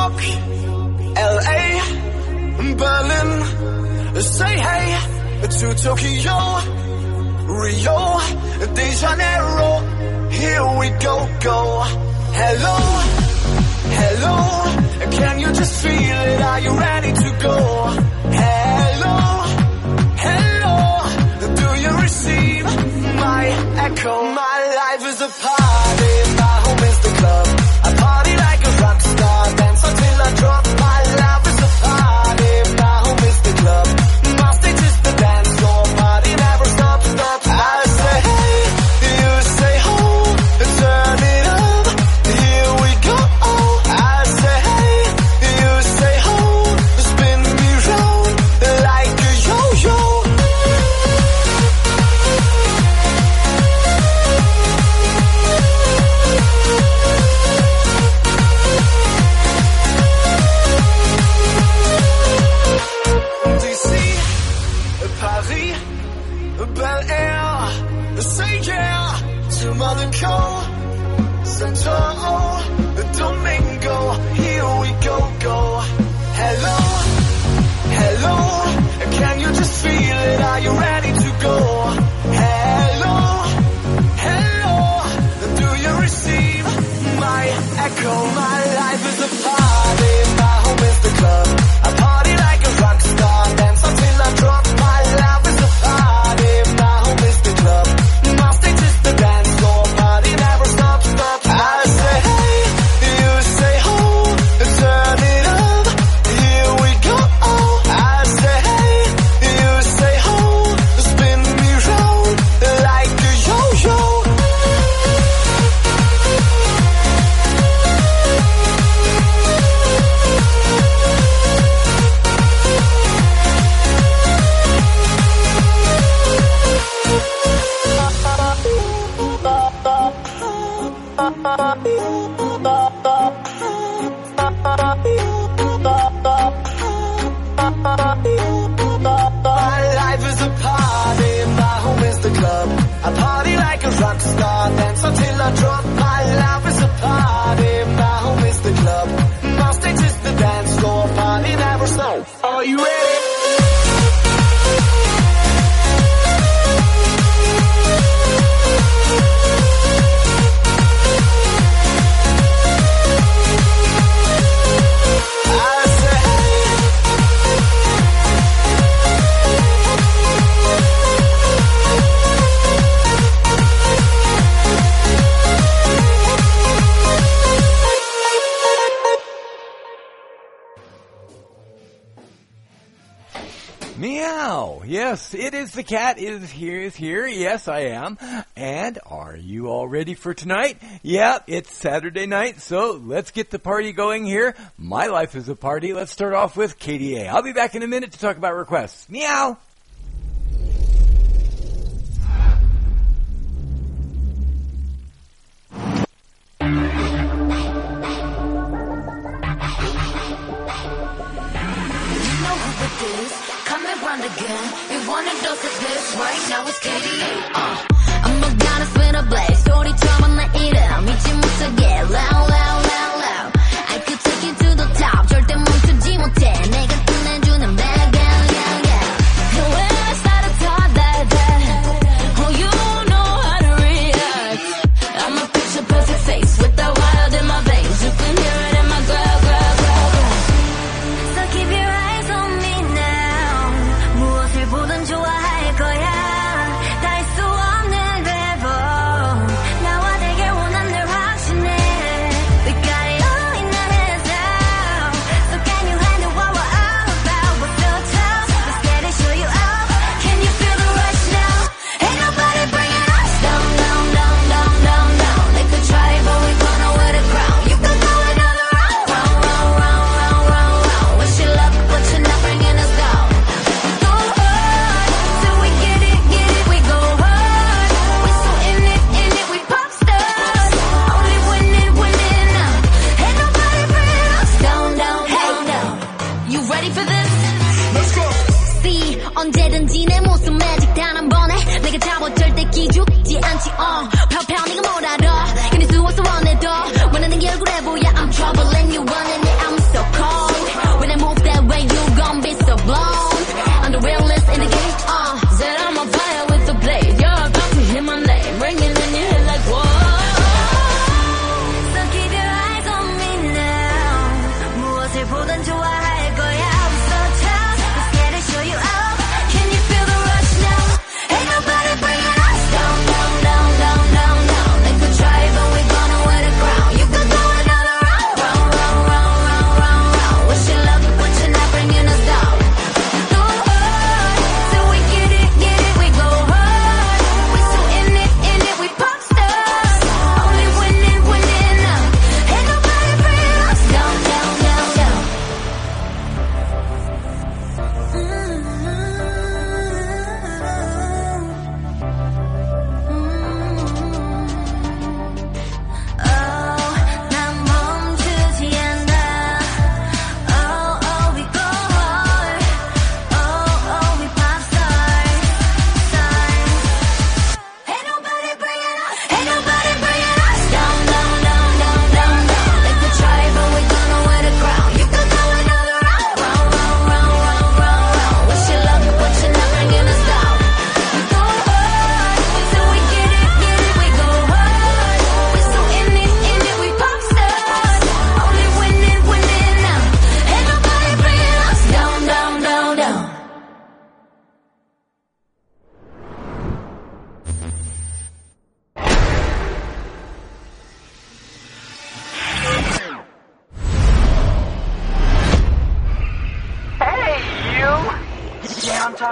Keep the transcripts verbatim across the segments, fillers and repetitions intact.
York, L A, Berlin, say hey to Tokyo, Rio de Janeiro, here we go, go. Hello, hello, can you just feel it? Are you ready to go? Hello, hello, do you receive my echo? My life is a party, my home is the club. I party like a rock star, dance until I drop. My life is a party, my home is the club. My stage is the dance floor, party never stops, stops. I say hey, you say ho, turn it up, here we go. I say hey, you say ho, spin me round like a yo-yo. D C, Paris, Bel Air, say yeah to Monaco, Santo Domingo, here we go, go. Hello, hello, can you just feel it? Are you ready to go? Hello, hello, do you receive my echo? My life is a party, my home is the club. I party like a rock star, dance until I drop. My life is a party, my home is the club. My stage is the dance floor, party never stops, stops. I say hey, you say ho, turn it up, here we go. I say hey, you say ho, spin me round like a yo-yo. My life is a party, my home is the club. I party like a rock star, dance until I drop. My life is a party, my home is the club. My stage is the dance floor, party never stops. Are you ready? I say hey, Meow. Yes, it is the cat is here, is here. Yes, I am. And are you all ready for tonight? Yeah, it's Saturday night, so let's get the party going here. My life is a party. Let's start off with K D A. I'll be back in a minute to talk about requests. Meow. Again, we wanted those of this right now it's K D A. Uh. I'm a goddess with a blaze. 소리처럼 내 이름 잊지 못하게 loud loud loud loud. I could take you to the top. 절대 멈추지 못해. 내가 끝내주는 bag yeah yeah yeah. And when I started talk that day, oh you know how to react. I'm a picture perfect face with that wild in my veins. You can hear it in my growl growl growl growl. So keep your eyes on me now. 무엇을 보든 좋아할 거야. 닿을 수 없는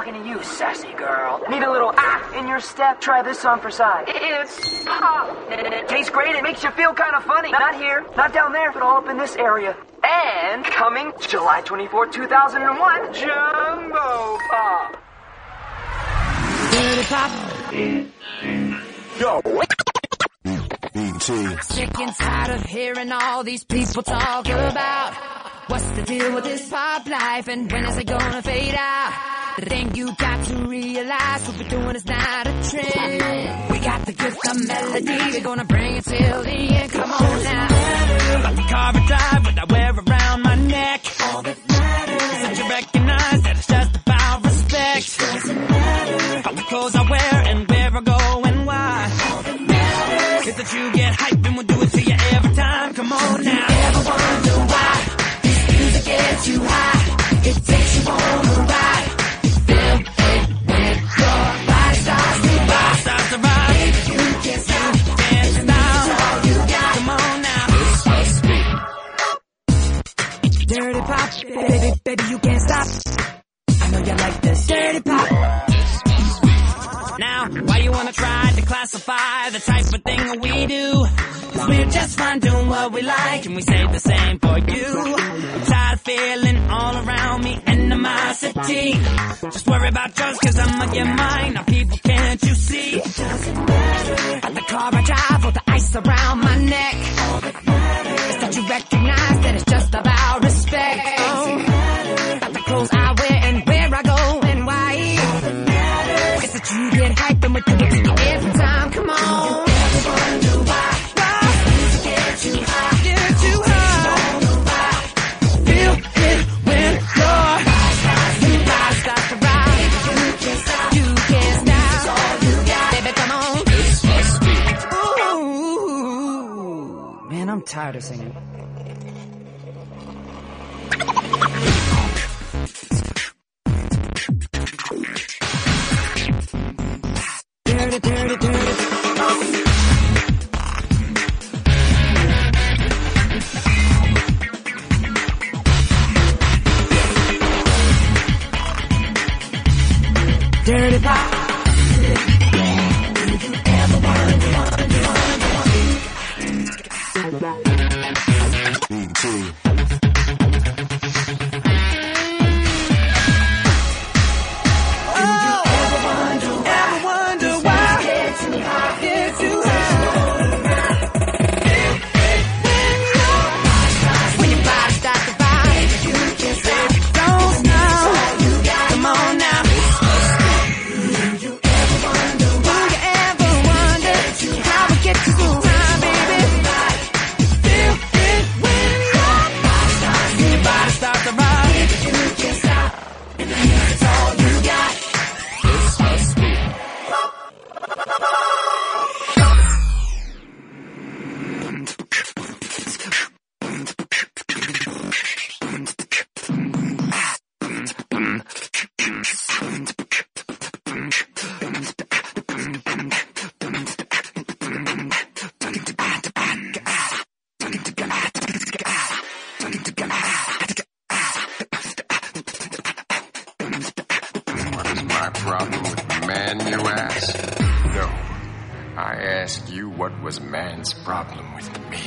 talking to you, sassy girl. Need a little ah in your step? Try this on for size. It's pop. It tastes great. It makes you feel kind of funny. Not here, not down there, but all up in this area. And coming July twenty-fourth, two thousand one, Jumbo Pop. Dirty Pop. Yo. Sick and tired of hearing all these people talk about what's the deal with this pop life and when is it gonna fade out? The thing you got to realize, what we're doing is not a trend. We got the gift of melody, we're gonna bring it till the end. Come on now. About the car I drive, what I wear around my neck. All that matters is that you recognize that it's just about respect. It doesn't matter about the clothes I wear and where I go and why. All that matters is that you get hyped and we'll do it to you every time. Come on now. You ever wonder why this music gets you high? It takes you on a ride. You feel it when your body starts to rock. Starts to rock. You can't stop. Can't stop. That's all you got. Come on now. Dirty Pop, baby, baby, you can't stop. I know you like this. Dirty Pop. Now, why you wanna try to classify the type of thing we do? Cause we're just fine doing what we like and we say the same for you. I'm tired of feeling all around me animosity. Just worry about yours cause I'ma get mine. Now people, can't you see? It doesn't matter about the car I drive or the ice around my neck. All that matters is that you recognize that it's just about respect. Oh, about the clothes I wear and where I go and why. All that matters is that you get hyped and we do it to you every time. Come on. You ever wonder why? Why? Music gets you high. Get you high. Feel it when your body starts to rock. You can't stop. You can't stop. That's all you got. Baby, come on. Ooh. Man, I'm tired of singing. Dirty, dirty, dirty. Dirty Pop. problem with man, you ask? No. I ask you, what was man's problem with me?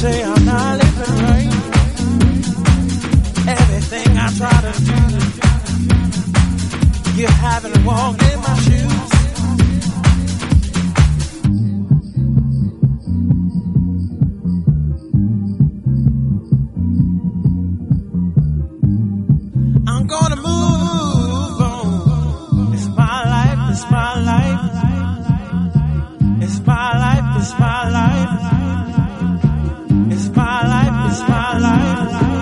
say I'm not living right. Everything I try to do, you haven't walked in my shoes. I'm gonna move on. It's my life, it's my life. It's my life, it's my life. It's my life, it's my life.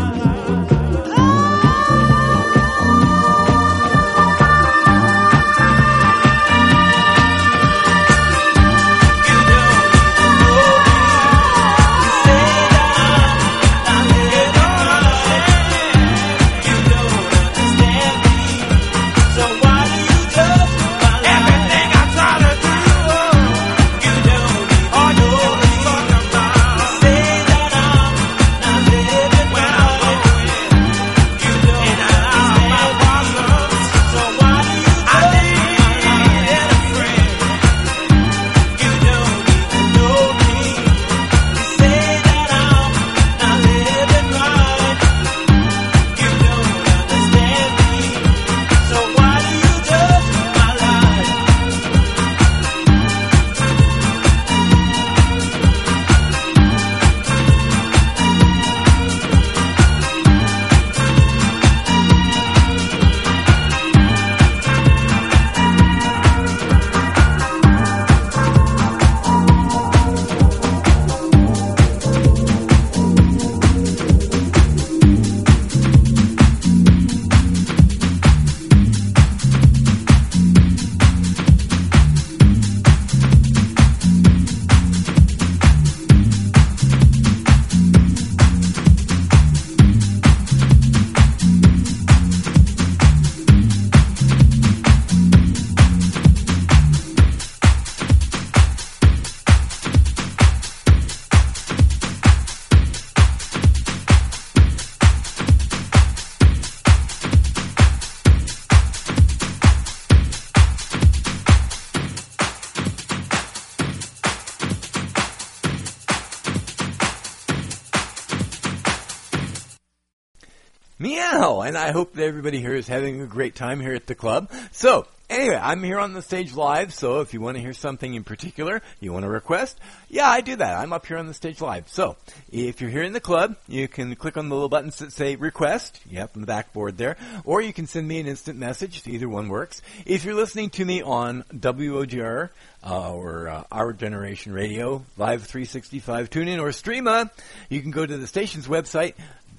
Meow! And I hope that everybody here is having a great time here at the club. So, anyway, I'm here on the stage live, so if you want to hear something in particular, you want to request, yeah, I do that. I'm up here on the stage live. So, if you're here in the club, you can click on the little buttons that say request, yep, on the backboard there, or you can send me an instant message. Either one works. If you're listening to me on W O G R, uh, or uh, Our Generation Radio, Live three sixty-five, TuneIn, or Streama, you can go to the station's website,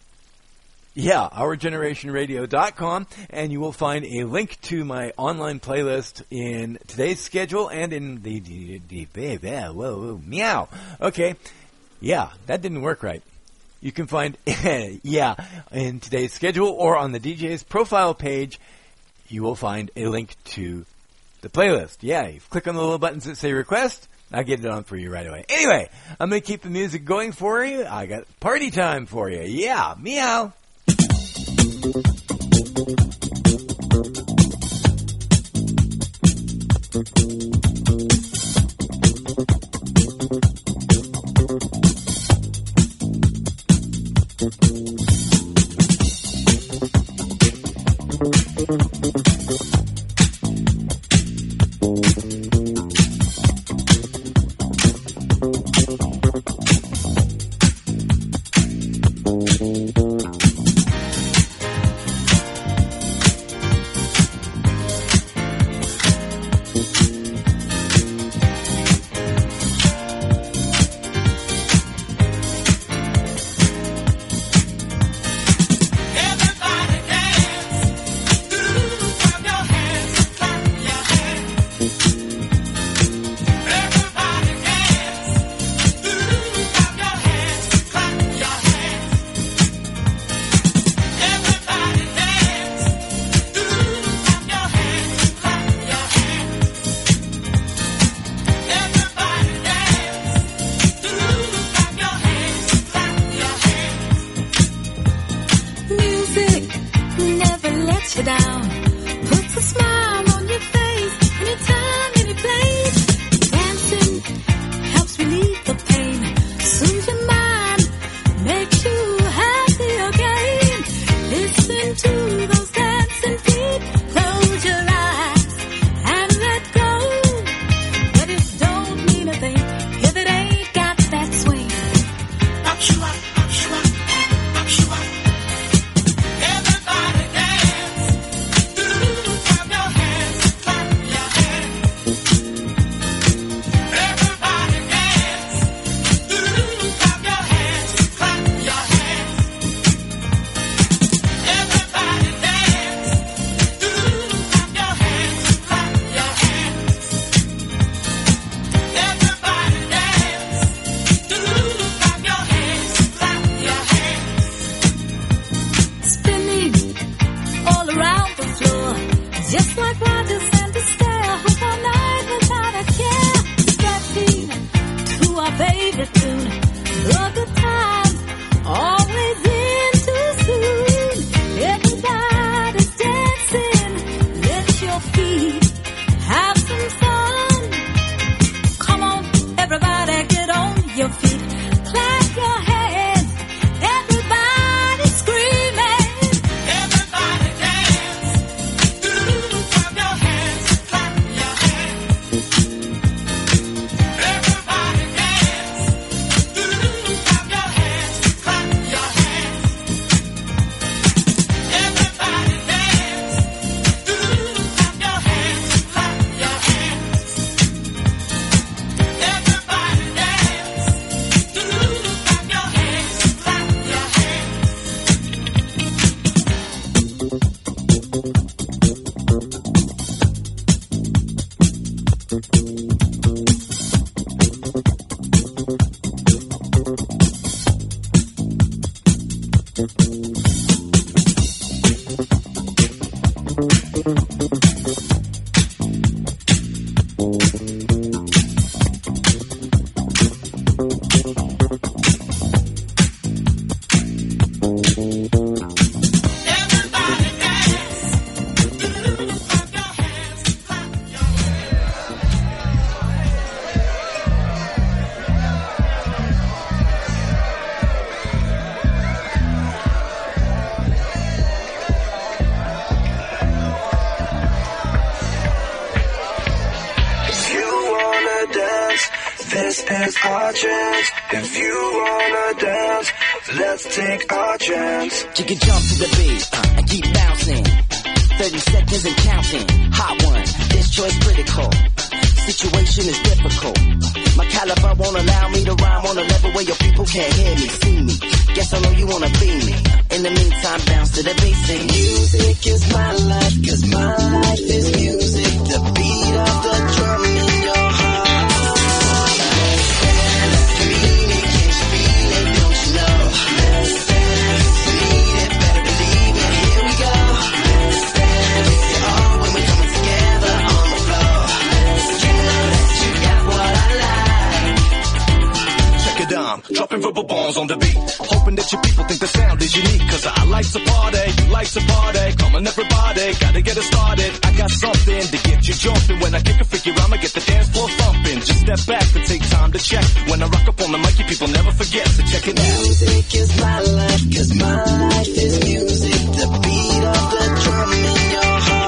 Yeah, our generation radio dot com, and you will find a link to my online playlist in today's schedule and in the, the, the, the, the whoa, whoa, meow. Okay, yeah, that didn't work right. You can find, yeah, in today's schedule or on the D J's profile page, you will find a link to the playlist. Yeah, you click on the little buttons that say request, I'll get it on for you right away. Anyway, I'm going to keep the music going for you. I got party time for you. Yeah, meow. Soothes your mind This is our chance. If you wanna dance, let's take our chance. You can jump to the beat uh, and keep bouncing. thirty seconds and counting. Hot one, this choice critical. Situation is difficult. My caliber won't allow me to rhyme on a level where your people can't hear me, see me. Guess I know you wanna be me. In the meantime, bounce to the beat. Sing. Music is my life, cause my life is music. The beat of the drum in your heart. Dropping verbal bombs on the beat, hoping that your people think the sound is unique. Cause I like to party, you like to party. Come on everybody, gotta get it started. I got something to get you jumping. When I kick a figure, I'ma get the dance floor thumping. Just step back and take time to check. When I rock up on the mic, you people never forget. So check it out. Music is my life, cause my life is music. The beat of the drum in your heart.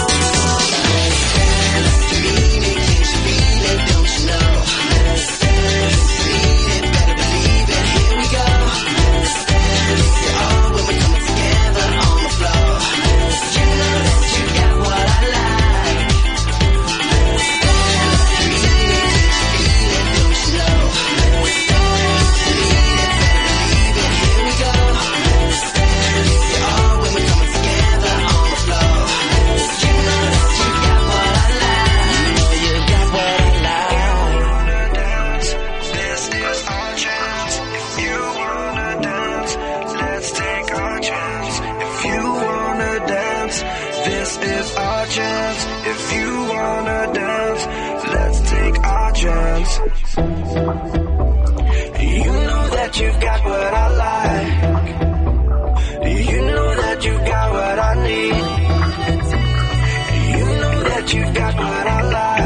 You know that you've got what I like. You know that you've got what I need. You know that you've got what I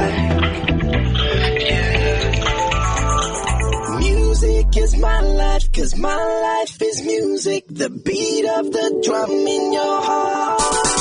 like. Yeah. Music is my life, cause my life is music. The beat of the drum in your heart.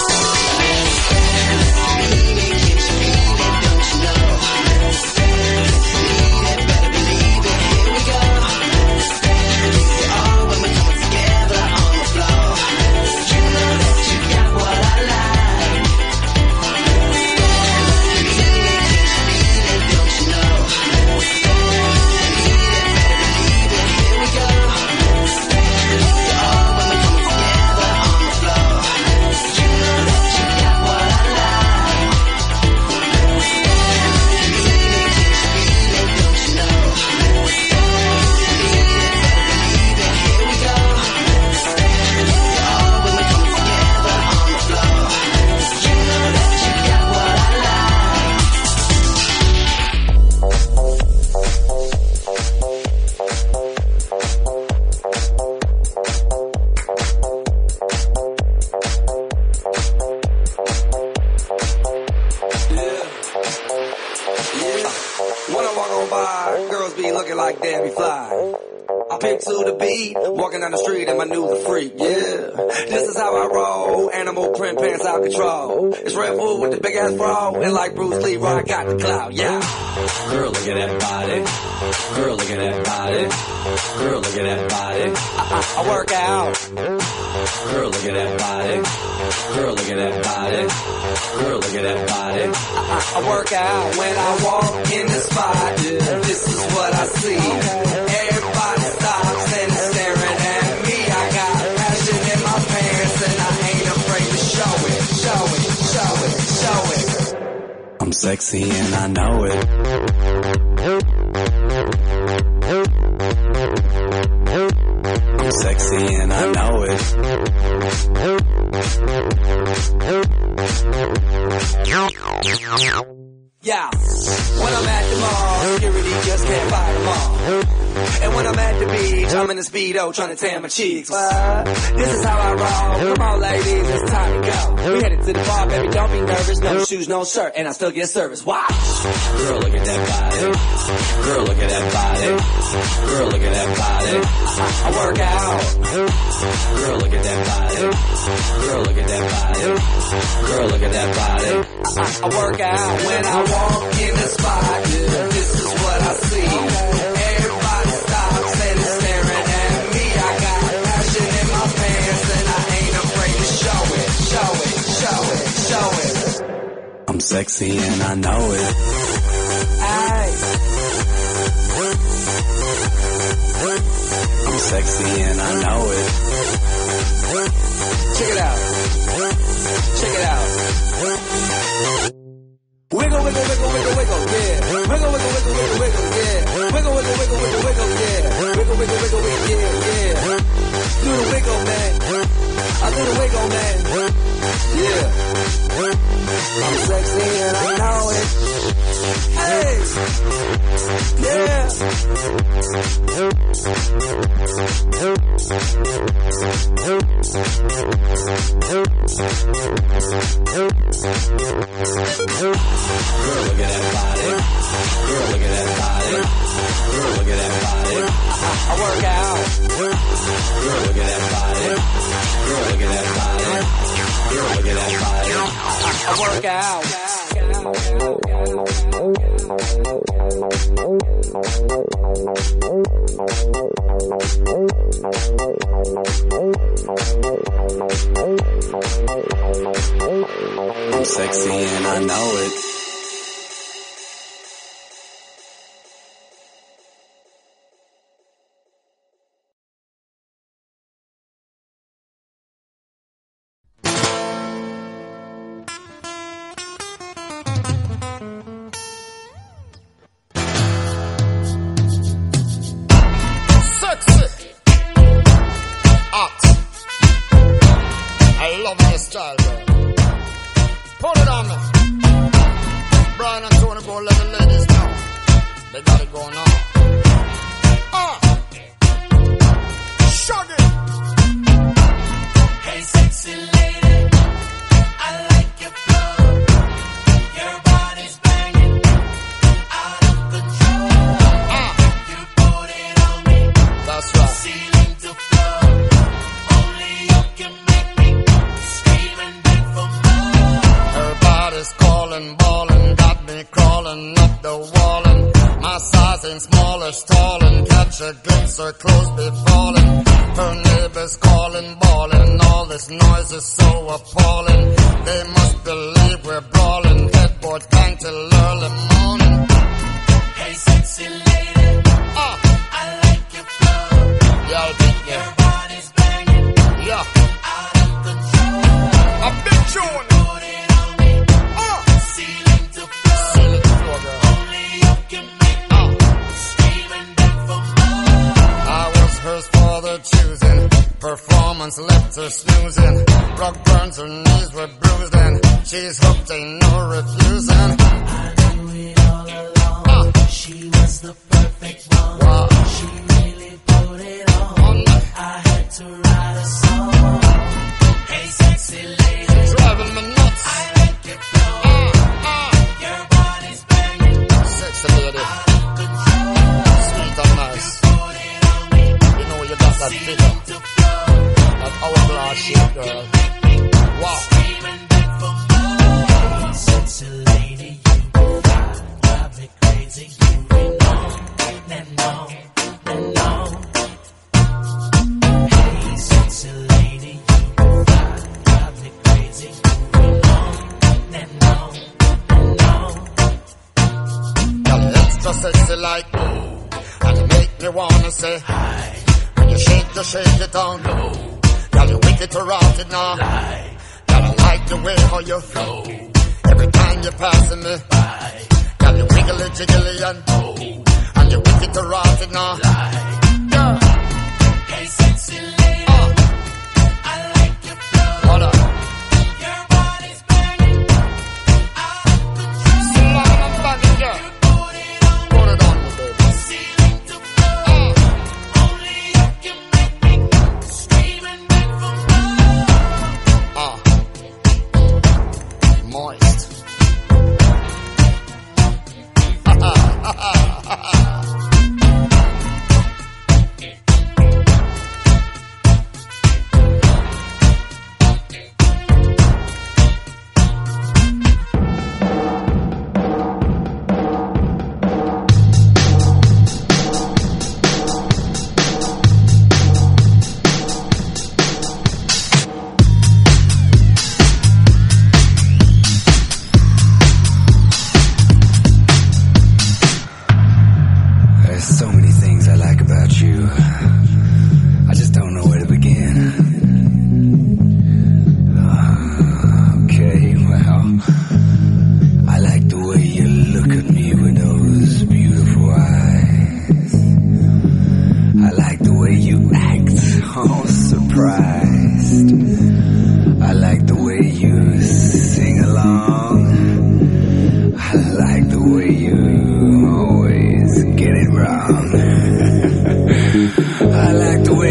Walking down the street and my new the freak, yeah. This is how I roll, animal print pants out control. It's Red Bull with the big ass bra, and like Bruce Lee, I got the clout, yeah. Girl, look at that body. Girl, look at that body. Girl, look at that body. I, I, I work out. Girl, look at that body. Girl, look at that body. Girl, look at that body. I, I, I work out when I walk in the spot. This is what I see. Everybody stops and is staring at me. I got passion in my pants and I ain't afraid to show it, show it, show it, show it. I'm sexy and I know it. I'm sexy and I know it. I'm in a Speedo trying to tan my cheeks. What? This is how I roll. Come on, ladies, it's time to go. We headed to the bar, baby, don't be nervous. No shoes, no shirt, and I still get service. Watch. Girl, look at that body. Girl, look at that body. Girl, look at that body. I, I work out. Girl, look at that body. Girl, look at that body. Girl, look at that body. I, I work out when I walk in the spot. Yeah, this is what I see. Everybody stops and is staring at me. I got passion in my pants and I ain't afraid to show it, show it, show it, show it. I'm sexy and I know it. Aye. I'm sexy and I know it. Check it out. Check it out. Wiggle, wiggle, wiggle, wiggle, wiggle, yeah. Wiggle, wiggle, wiggle, wiggle, wiggle, yeah. Wiggle, wiggle, wiggle, wiggle, wiggle, yeah. Wiggle, wiggle, wiggle, wiggle, yeah, yeah. Do the wiggle, man. I do the wiggle, man. Yeah. I'm sexy and I know it. Hey. Yeah. Girl, look at that body. Girl, look at that body. Girl, look at that body. I, I work out. Girl, look at that body. Girl, look at that body. Girl, look at that body. I, I work out. I'm sexy and I know it.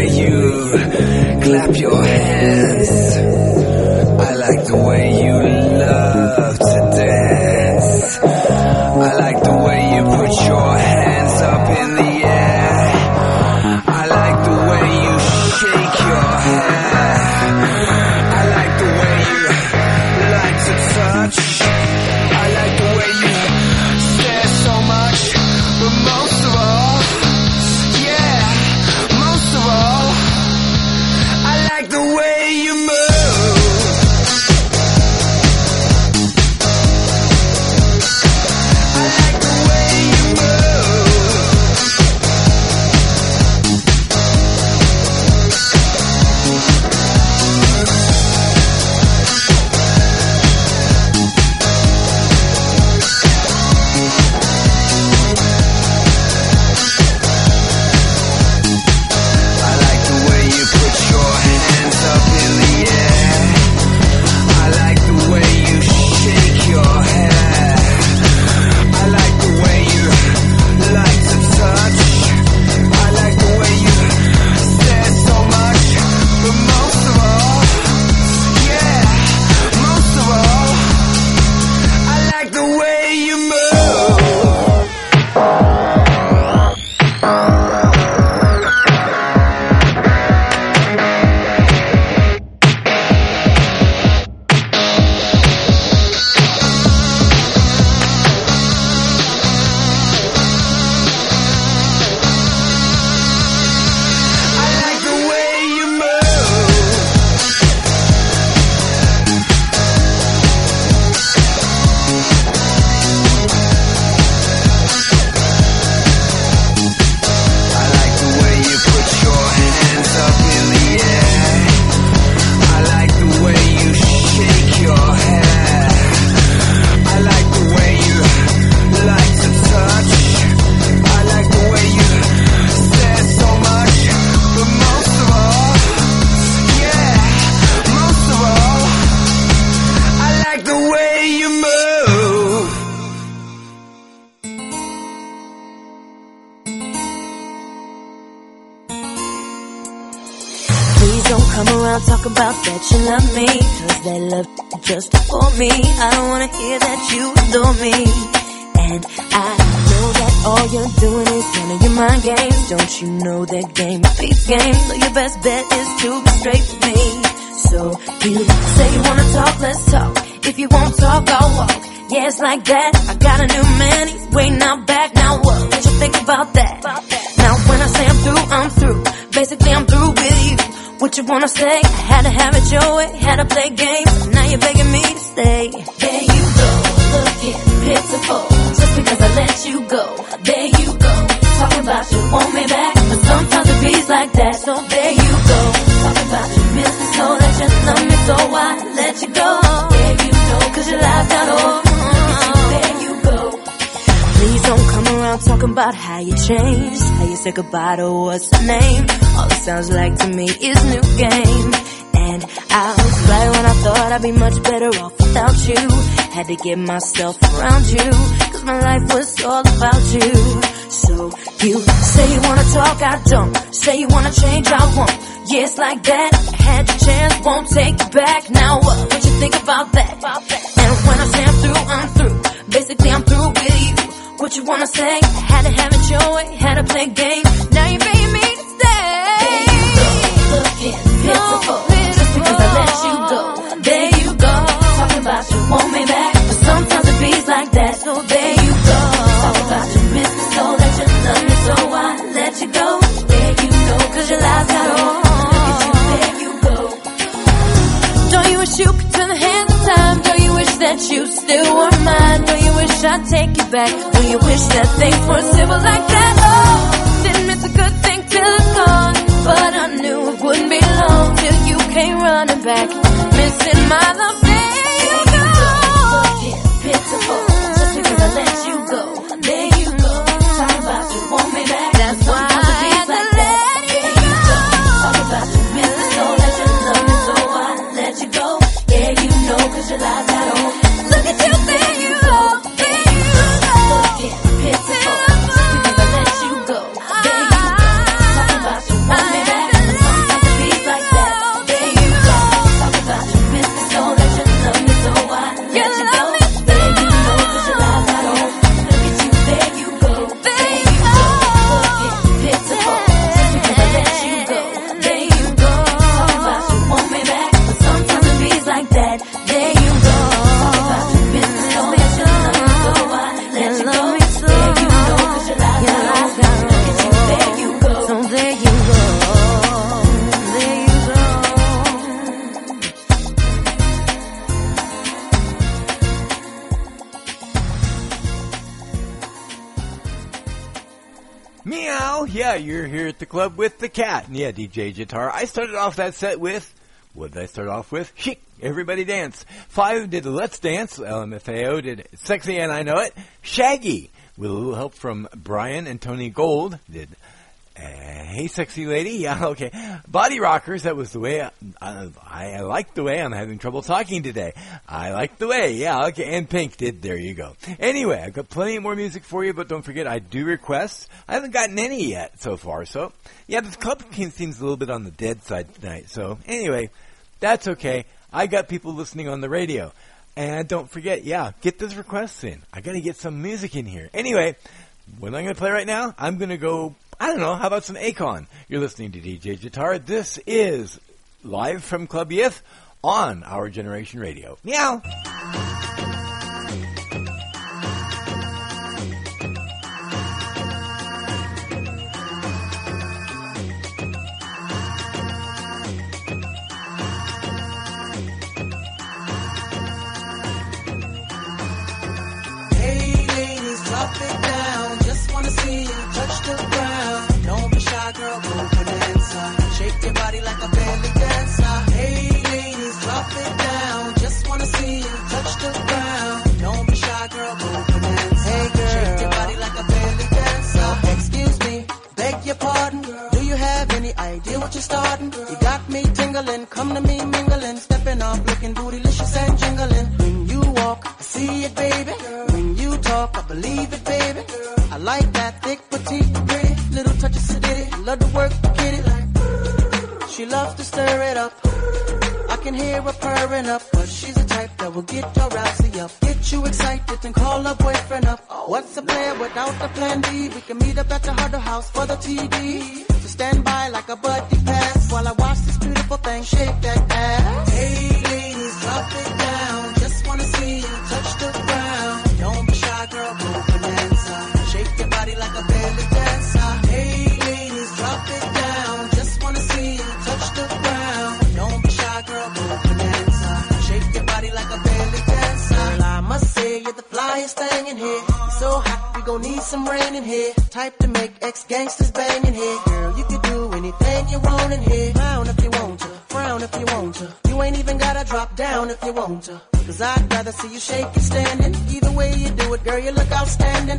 way you clap your hands. I like the way you love to dance. I like the way you put your hands up in the air. I like the way you shake your hair. I like the way you like to touch. I like the way you stare so much. But most of all, yeah, most of all, I like the way you move. I like the way you move. I like the way you put your hands up in the air. I like the way you shake your hair. I like the way you like to touch. I like the way you stare so much. But most of all, yeah, most of all, I like the way you move. I like the way you move. I like the way you put your hands up in the air. I like the way you shake your hair. I like the way you like to touch. I like the way you stare so much. But most of all, yeah, most of all, I like the way you move. Please don't come around talk about that you love me, cause that love just for me. I don't wanna hear that you adore me. And I know that all you're doing is one of your mind games. Don't you know that game beats game? So your best bet is to be straight with me. So you say you wanna talk, let's talk. If you won't talk, I'll walk. Yeah, it's like that. I got a new man, he's waiting out back. Now what? What you think about that? Now when I say I'm through, I'm through. Basically I'm through with you. What you wanna say? I had to have it your way, had to play games. Now you're begging me to stay. There you go, looking pitiful. Just because I let you go. There you go, talking about you want me back. But sometimes it beats like that. So there you go, talking about you miss me so that you love me. So I let you go. There you go, cause your life got old. There you go. Please don't come around talking about how you changed, how you said goodbye to what's her name. All it sounds like to me is new game. And I was right when I thought I'd be much better off without you. Had to get myself around you, cause my life was all about you. So you say you wanna talk, I don't. Say you wanna change, I won't. Yeah, it's like that. I had your chance, won't take it back. Now what? What you think about that? And when I say I'm through, I'm through. Basically I'm through with you. What you wanna say? I had to have it your way, had to play games. Now you begging me to stay. There you go, looking pitiful. Just because I let you go. There you go, talking about you want me back. But sometimes it beats like that. So there you go, talking about you miss me so that you love me. So I let you go. There you go, cause your life got on. There you go. Don't you wish you could turn the hands of time? Don't you wish that you still were mine? Don't you wish I'd take you back? Don't you wish that things were simple like that? Oh, didn't miss a good thing till it's gone. But I knew it wouldn't be long till you came running back. Missing my love, there you go. Looking pitiful, just because I let you go. There you go, talk about you want me back. That's why I had to let you go. Talk about you miss me so that you love me. So I let you go. Yeah, you know, cause your life got on. Look at you, there you go. There you go. Looking pitiful, just because I let you go. There you go, talk about you want me back. yeah, you're here at the club with the cat. And yeah, D J Guitar. I started off that set with, what did I start off with? Chic, Everybody Dance. Five did Let's Dance. L M F A O did Sexy and I Know It. Shaggy, with a little help from Brian and Tony Gold, did uh, Hey Sexy Lady. Yeah, okay. Body Rockers, that was the way, I, I, I like the way I'm having trouble talking today. I like the way, yeah, okay. And Pink did There You Go. Anyway, I've got plenty more music for you, but don't forget, I do requests. I haven't gotten any yet so far, so, yeah, this club seems a little bit on the dead side tonight. So, anyway, that's okay. I got people listening on the radio. And don't forget, yeah, get those requests in. I got to get some music in here. Anyway, what I'm going to play right now, I'm going to go, I don't know, how about some Akon? You're listening to D J Guitar. This is live from Club Yith on Our Generation Radio. Meow. Drop it down, just wanna see you touch the ground. Don't be shy, girl, go bonanza. Shake your body like a belly dancer. Hey ladies, drop it down, just wanna see you touch the ground. Don't be shy, girl, go bonanza. Hey girl, shake your body like a belly dancer. Excuse me, beg your pardon, girl. Do you have any idea what you're starting? You got me tingling, come to me mingling, stepping off, looking bootylicious and jingling. When you walk, I see it, baby. When you talk, I believe it, baby. I like that thick, petite, pretty, little touch of sedity. Love to work the kitty like. She loves to stir it up. I can hear her purring up, but she's a type that will get your rousey up, get you excited and call her boyfriend up. What's a plan without the plan B? We can meet up at the Huddle House for the T V. So stand by like a buddy pass while I watch this beautiful thing shake that ass. Hey ladies, drop it down. Just wanna see you touch the ground. Don't be shy, girl, go bonanza. Shake your body like a belly dancer. Hey ladies, drop it down. Just wanna see you touch the ground. Don't be shy, girl, go bonanza. Shake your body like a belly dancer. Girl, I must say you're the flyest thing in here. You're so hot, we gon' need some rain in here. Type to make ex-gangsters bang in here. Girl, you can do anything you want in here. Frown if you want to, frown if you want to. You ain't even gotta drop down if you want to. Cause I'd rather see you shake it standing. Either way you do it, girl, you look outstanding.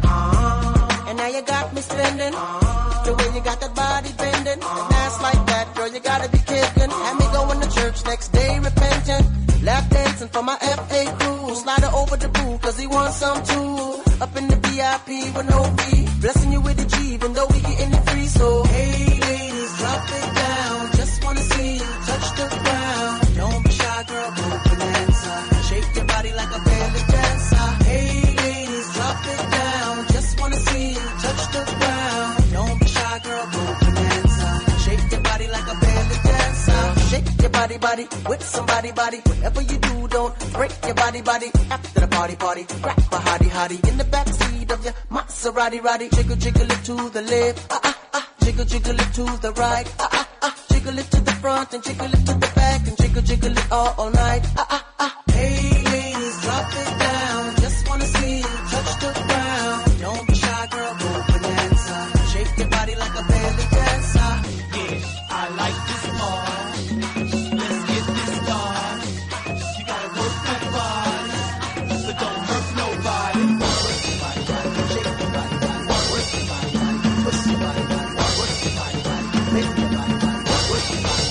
Uh, and now you got me spending. Uh, the way you got that body bending. That ass like that, girl, you gotta be kidding. Had me going to church next day repentant. Lap dancing for my F A crew. Slide her over the pool cause he wants some too. Up in the V I P with no fee. Blessing you with a G even though we getting it free. So hey ladies, drop it down. Just wanna see you touch the ground. Don't be shy, girl, go bonanza. Shake your body like a belly dancer. Hey ladies, drop it down. Just wanna see you touch the ground. Don't be shy, girl, go bonanza. Shake your body like a belly dancer. Shake your body, body with somebody, body. Whatever you do, don't break your body, body. After the party, party, grab a hottie, hottie in the backseat of your Maserati, roddy. Jiggle, jiggle it to the left, ah ah ah. Jiggle, jiggle it to the right, ah ah ah. Jiggle it to the front and jiggle it to the back and jiggle, jiggle it all, all night, ah ah ah. Hey ladies, drop it down. Just wanna see you touch the ground. Don't be shy, girl, go bonanza. Shake your body like a belly dancer. Yeah, I like this part. Let's get this started. You gotta work that body, but don't hurt nobody. Work somebody, shake your body, work somebody, push somebody, work somebody, make your body, work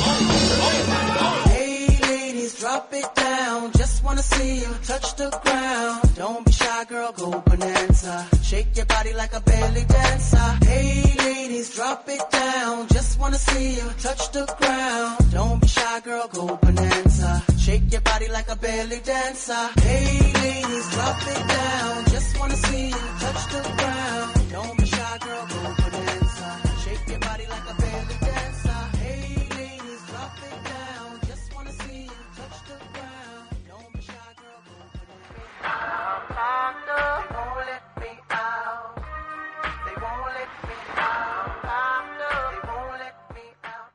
somebody. Hey ladies, drop it down. Just wanna see you touch the ground. Don't be shy, girl, go bonanza. Shake your body like a belly dancer. Hey ladies, drop it down. Just wanna see you touch the ground. Don't be shy, girl, go bonanza. Shake your body like a belly dancer. Hey ladies, drop it down. Just wanna see you touch the ground. Don't be shy, girl, go bonanza. Shake your body like a belly dancer. Hey ladies, drop it down. Just wanna see you touch the ground. Don't be shy, girl, go bonanza. I'm locked up, they won't let me out. They won't let me out. Locked up, they won't let me out.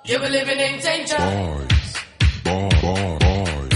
You're living in danger. Boys, boy, boy, boys.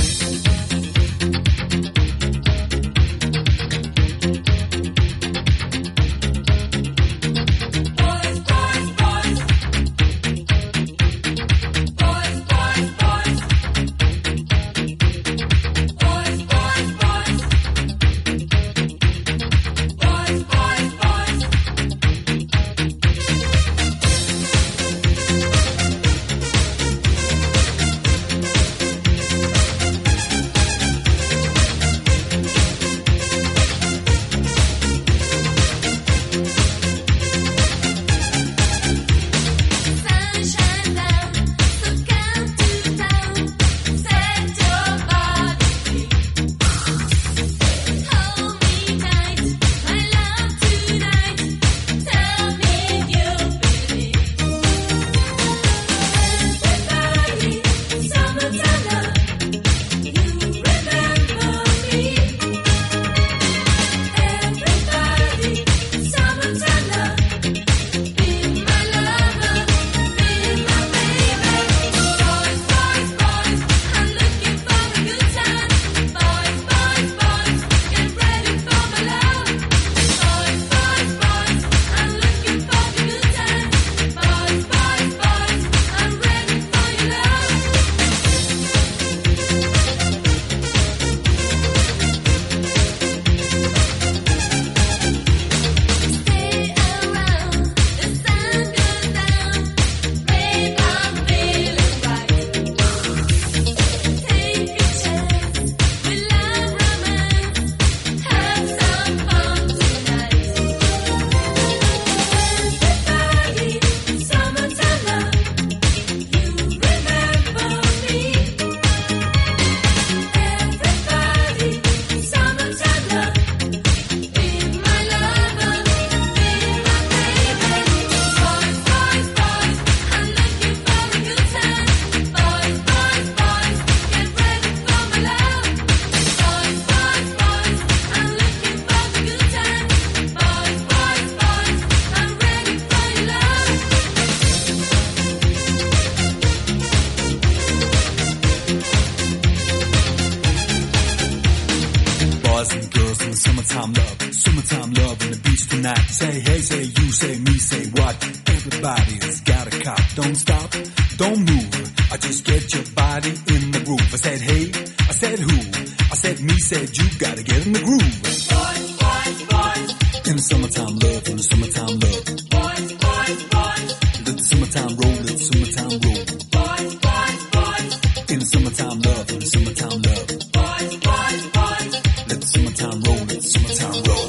Say hey, say you, say me, say what? Everybody's got a cop. Don't stop, don't move. I just get your body in the groove. I said hey, I said who? I said me, said you. Gotta get in the groove. Boys, boys, boys. In the summertime love, in the summertime love. Boys, boys, boys. Let the summertime roll, let the summertime roll. Boys, boys, boys. In the summertime love, in the summertime love. Boys, boys, boys. Let the summertime roll, let the summertime roll.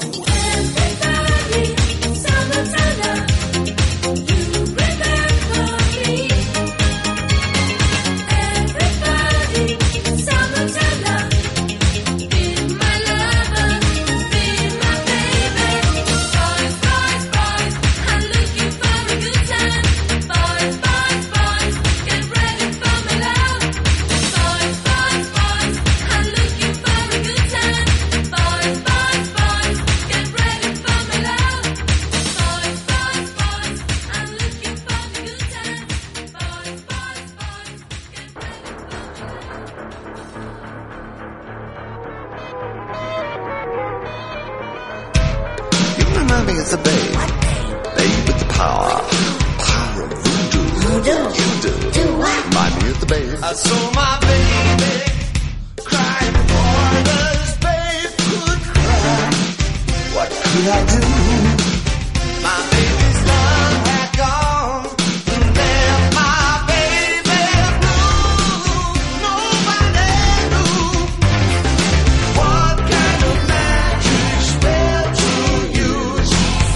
It's a babe, babe with the power, power of voodoo. Voodoo? You do. Do what? Remind me of the babe. I saw my baby crying for this babe could cry. What could I do? My baby's love had gone and left my baby blue. Nobody knew what kind of magic spell to use.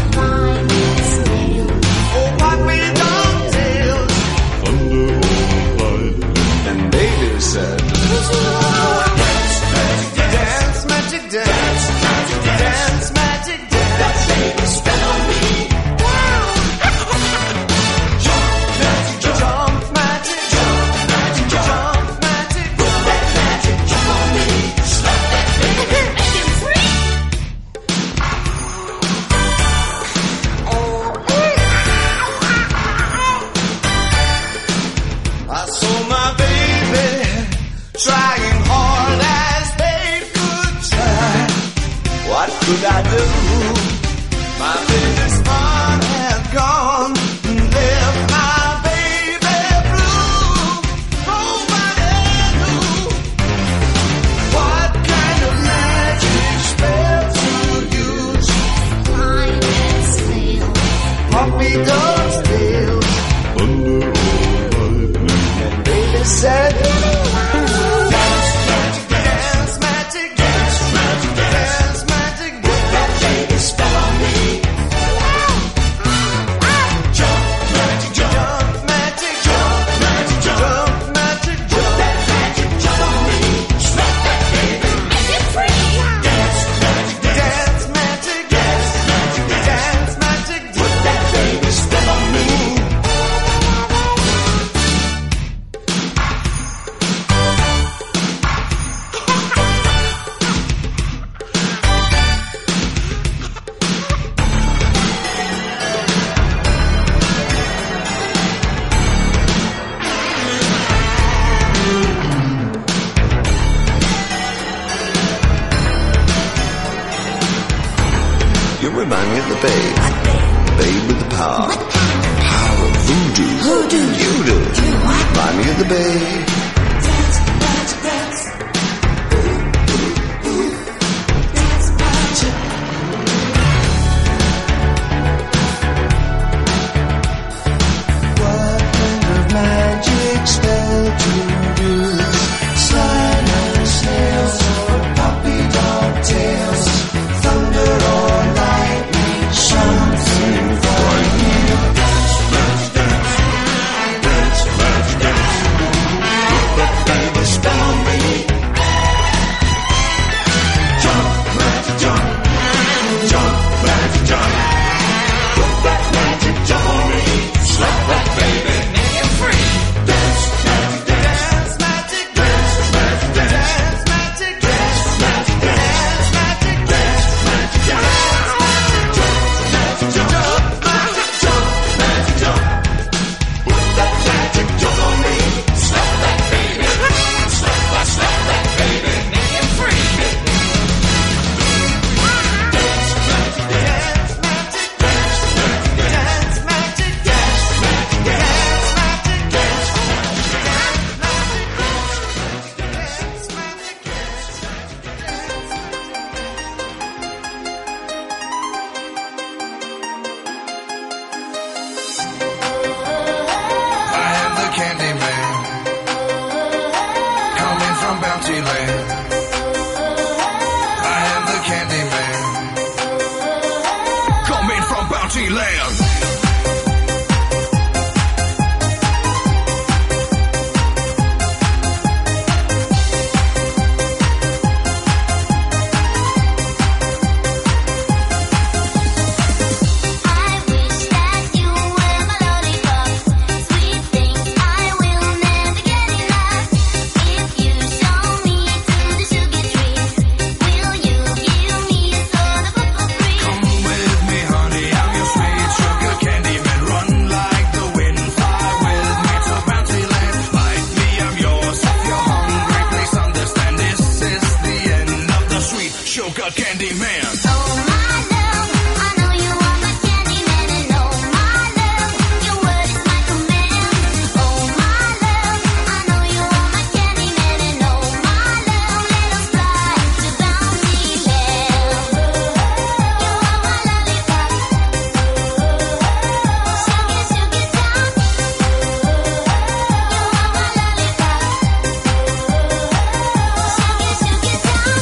Oh, what we don't tell. Thunder on light. And baby said, Dance, magic, dance, dance, magic, dance, spell on me. Jump, magic, jump, magic, jump, magic, jump, magic, put that magic jump on me. Slap that baby, make him free. said, dance magic, dance magic, dance magic, dance magic, put that baby spell on me. Jump magic, jump magic, jump magic, jump magic, jump that magic, jump on me. Slap that baby, make it free. Dance magic, dance magic, dance magic, dance magic, put that baby spell on me. You remind me of the babe. Babe with the power. Power of voodoo. Voodoo. You do. Remind me of the babe. What kind of magic spell to use? Slime and snails or puppy dog tails? Thunder or lightning, something frightening. Dance, dance, dance, dance, dance, dance. Put that baby spell on me. Jump, magic, jump, jump, magic, jump. Put that magic jump on me. Slap that baby, make it free. Dance, magic, dance, magic, dance, magic, dance, magic, dance, magic, dance, magic, dance, magic, dance, magic, jump, magic, jump, magic, jump. Put that magic jump on me. Slap that baby, slap that, slap that baby, make it free. Dance, magic, dance, magic, dance, magic, dance, magic, dance, magic, dance, magic, dance, I am the candy man, coming from Bounty Land. I am the candy man, coming from Bounty Land. I wish that you were my lollipop, sweet things I will never get enough. If you show me to the sugar tree, will you give me a soda pop for free? Come with me, honey, I'm your sweet sugar candy man. Run like the wind, fly with me to Bounty Land. Like me, I'm yours. If you're hungry, please understand this is the end of the sweet sugar candy man. Oh my love, I know you are my candy man, and oh my love, your word is my command. Oh my love, I know you are my candy man, and oh my love, let us fly to Bounty Land. You are my lollipop, sugar sugar top. You are my lollipop, sugar sugar top.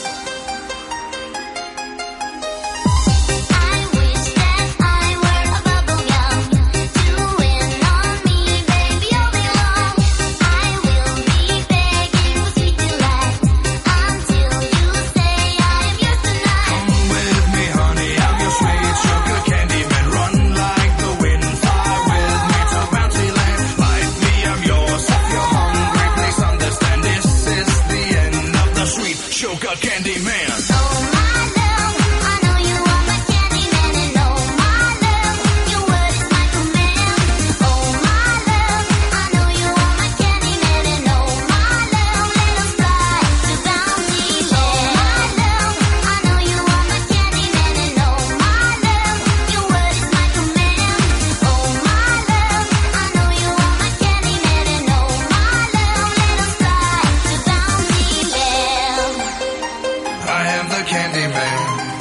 I wish that I were a bubble gum, chewing on me, baby, all day long. I will be begging for sweet delight until you say I am yours tonight. Come with me, honey, I'm your sweet sugar candy man. Run like the wind, fly with me to Bounty Land. Like me, I'm yours. If you're hungry, please understand this is the end of the sweet sugar candy man. Oh my love, I know you are my candy man, and oh my love, your word is my command. Oh my love, I know you are my candy man, and oh my love, let us fly to Bounty Land. Oh my love, I know you are my candy man, and oh my love, your word is my command. Oh my love, I know you are my candy man, and oh my love, let us fly to Bounty Land. I am the candy man,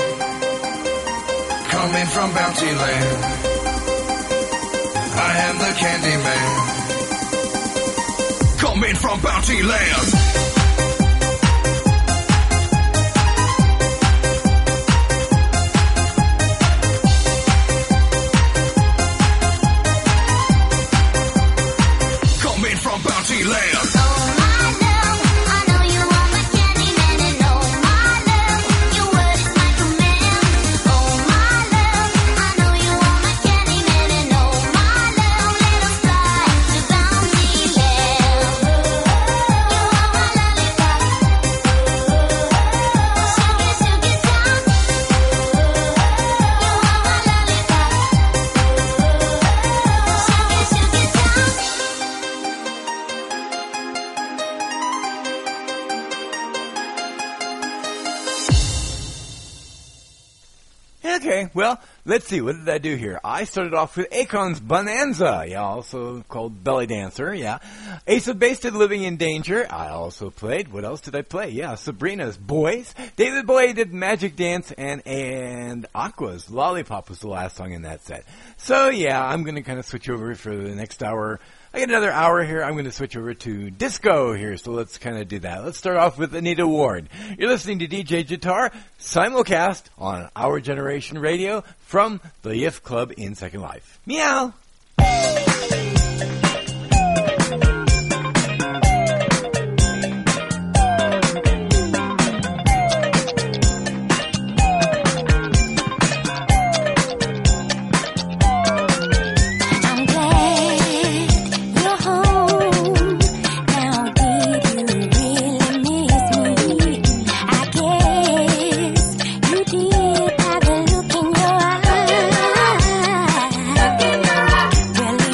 coming from Bounty Land. I am the candy man, coming Coming from Bounty Land. Coming from Bounty Land. Okay, well, let's see. What did I do here? I started off with Akon's Bonanza, yeah, also called Belly Dancer, yeah. Ace of Base did Living in Danger. I also played. What else did I play? Yeah, Sabrina's Boys. David Bowie did Magic Dance, and and Aqua's Lollipop was the last song in that set. So, yeah, I'm going to kind of switch over for the next hour. I got another hour here. I'm going to switch over to disco here, so let's kind of do that. Let's start off with Anita Ward. You're listening to D J Guitar, simulcast on Our Generation Radio from the Youth Club in Second Life. Meow! Really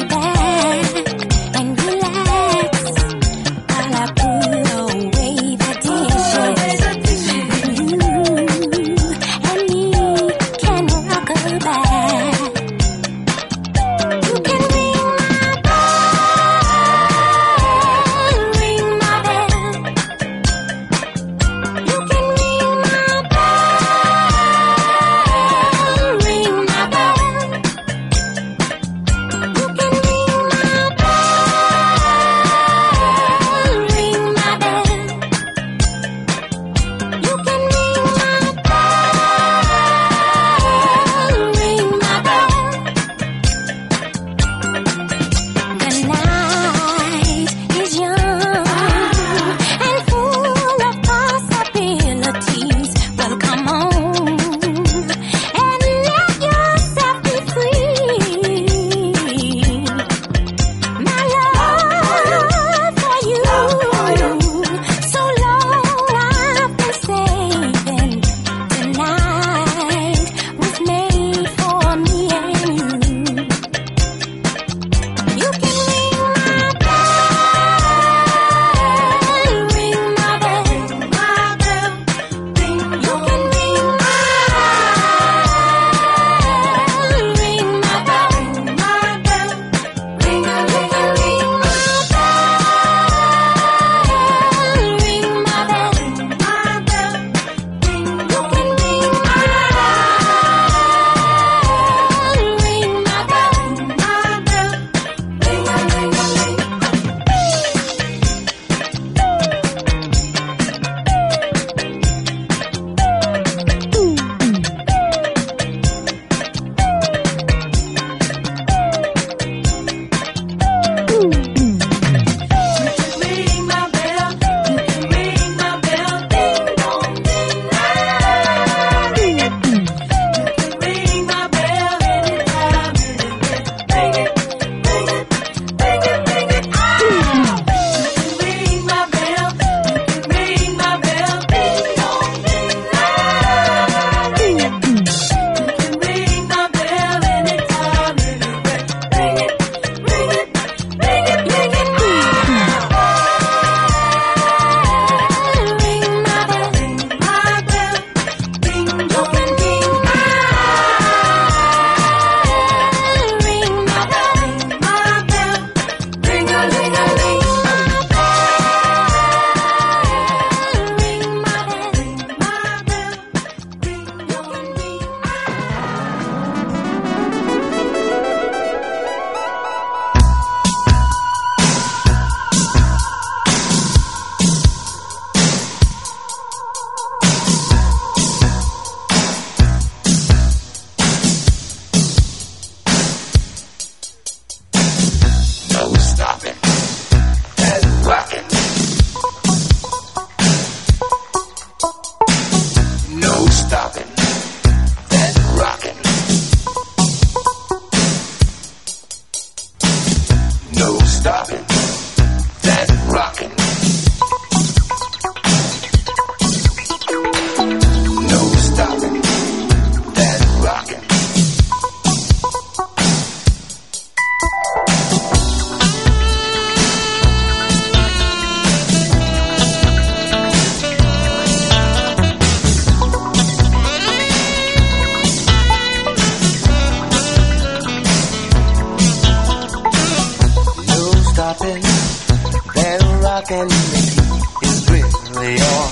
rocking, the heat is really on.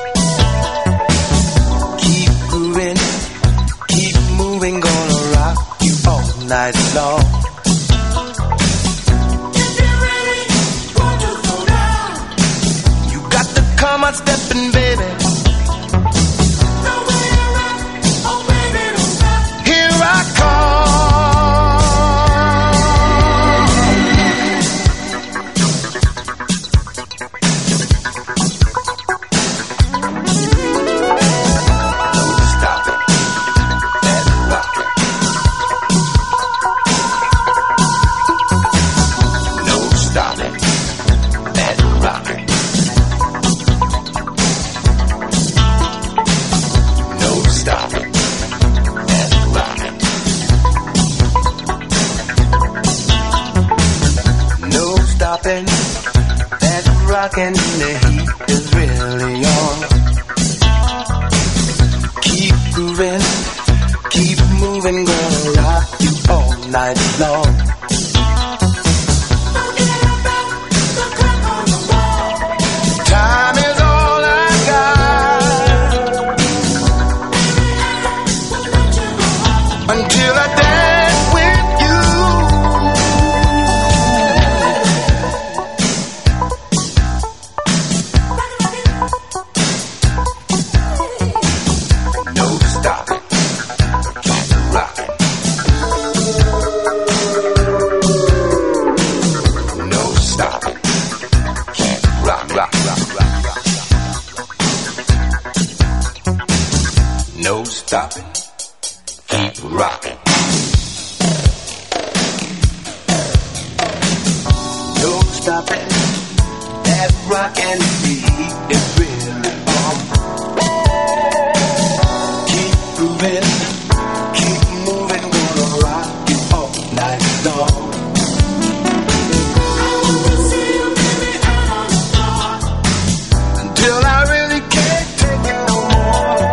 Keep moving, keep moving, gonna rock you all night long. If you really want to go down, you got to come on stepping, baby. No way around, oh baby, don't stop. Here I come. That rockin', the heat is really on. Keep grooving, keep moving, gonna rock you all night long. Time is all I got until I dance with you. No stopping, keep rocking. No stopping, that rockin' beat is really on. Keep grooving, keep moving, gonna rock you all night long. I want to see you, baby, out on the floor until I really can't take it no more.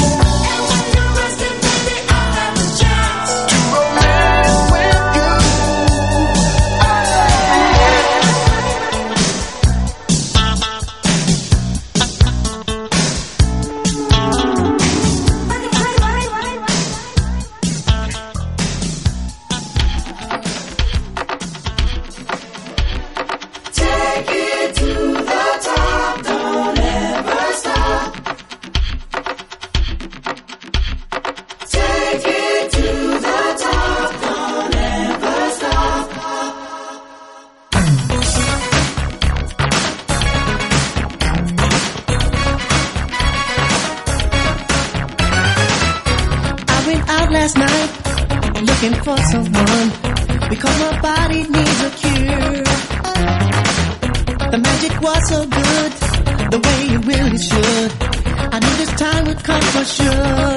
Last night, looking for someone, because my body needs a cure. The magic was so good, the way it really should. I knew this time would come for sure.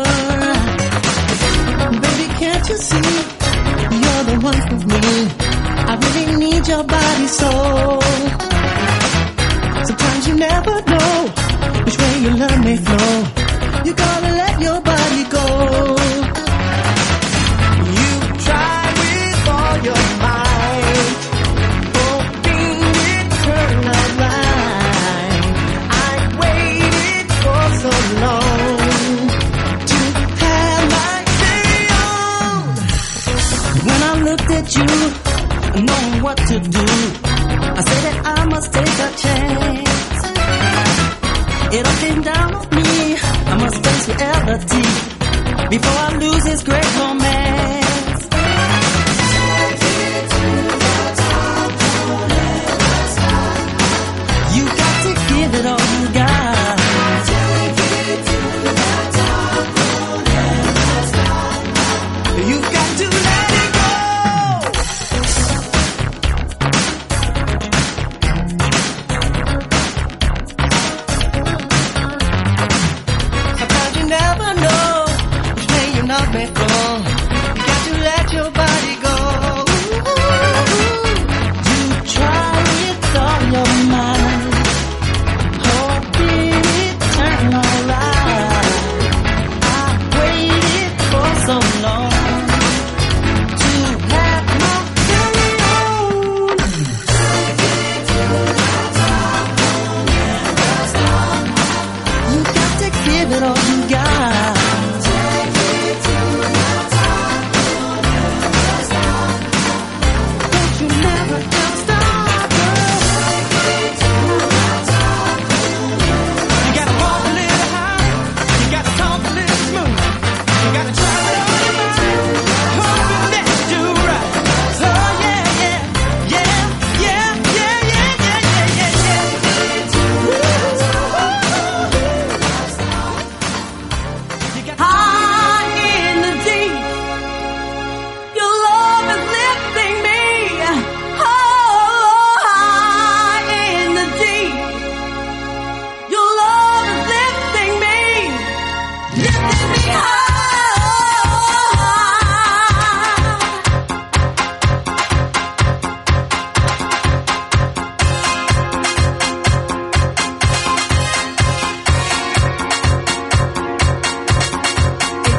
Baby, can't you see, you're the one for me. I really need your body so. Sometimes you never know which way your love may flow. You gotta let your body go. Your mind, hoping it turn out right. I waited for so long to have my day on. When I looked at you, knowing what to do, I said that I must take a chance. It all came down on me, I must face reality before I lose this great romance. Give it all you got. You've got to let it go. Sometimes you never know which way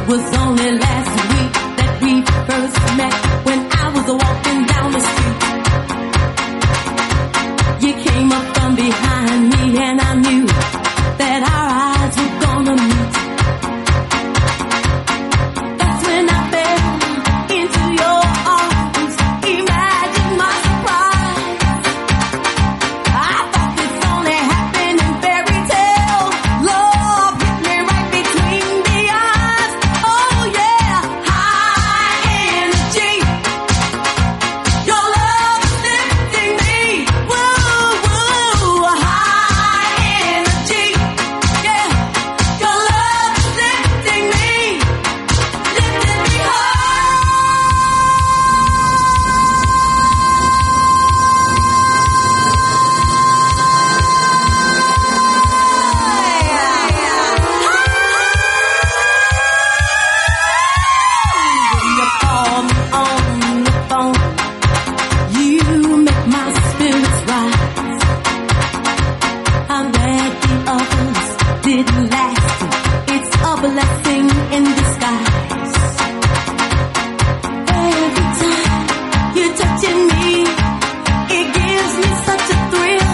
was only last week that we first met when I was walking down the street. You came up from behind me and I knew that our eyes were gonna meet. That's when I fell into your arms. Imagine my surprise. I thought this only happened in fairy tales. Love hit me right between the eyes. Oh yeah, high energy. Your love is lifting me. Woo woo, high energy. Yeah, your love is lifting me, lifting me You call me on the phone. You make my spirits rise. I'm glad the others didn't last. It's a blessing in disguise. Every time you're touching me, it gives me such a thrill.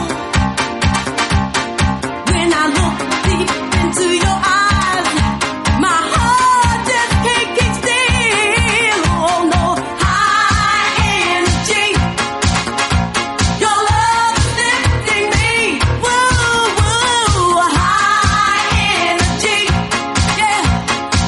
When I look deep into your eyes, my heart just can't keep still. Oh no, high energy. Your love is lifting me. Woo woo, high energy. Yeah,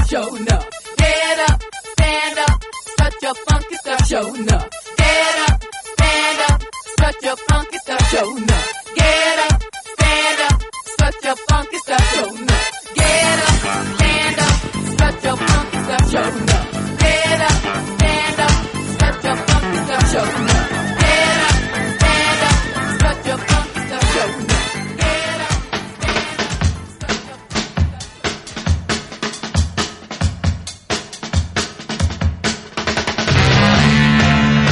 stuff. Show enough. Get up, stand up, strut your funky stuff. Show enough. Get up, stand up, strut your funky stuff. Show enough. Get up, stand up, strut your funky stuff. Show enough. Get up, stand up, strut your funky stuff. Show enough. Get up, stand up, strut your funky stuff. Show enough. Get up, stand up, strut your funky stuff. Show enough. Get up, stand up, strut your funky stuff.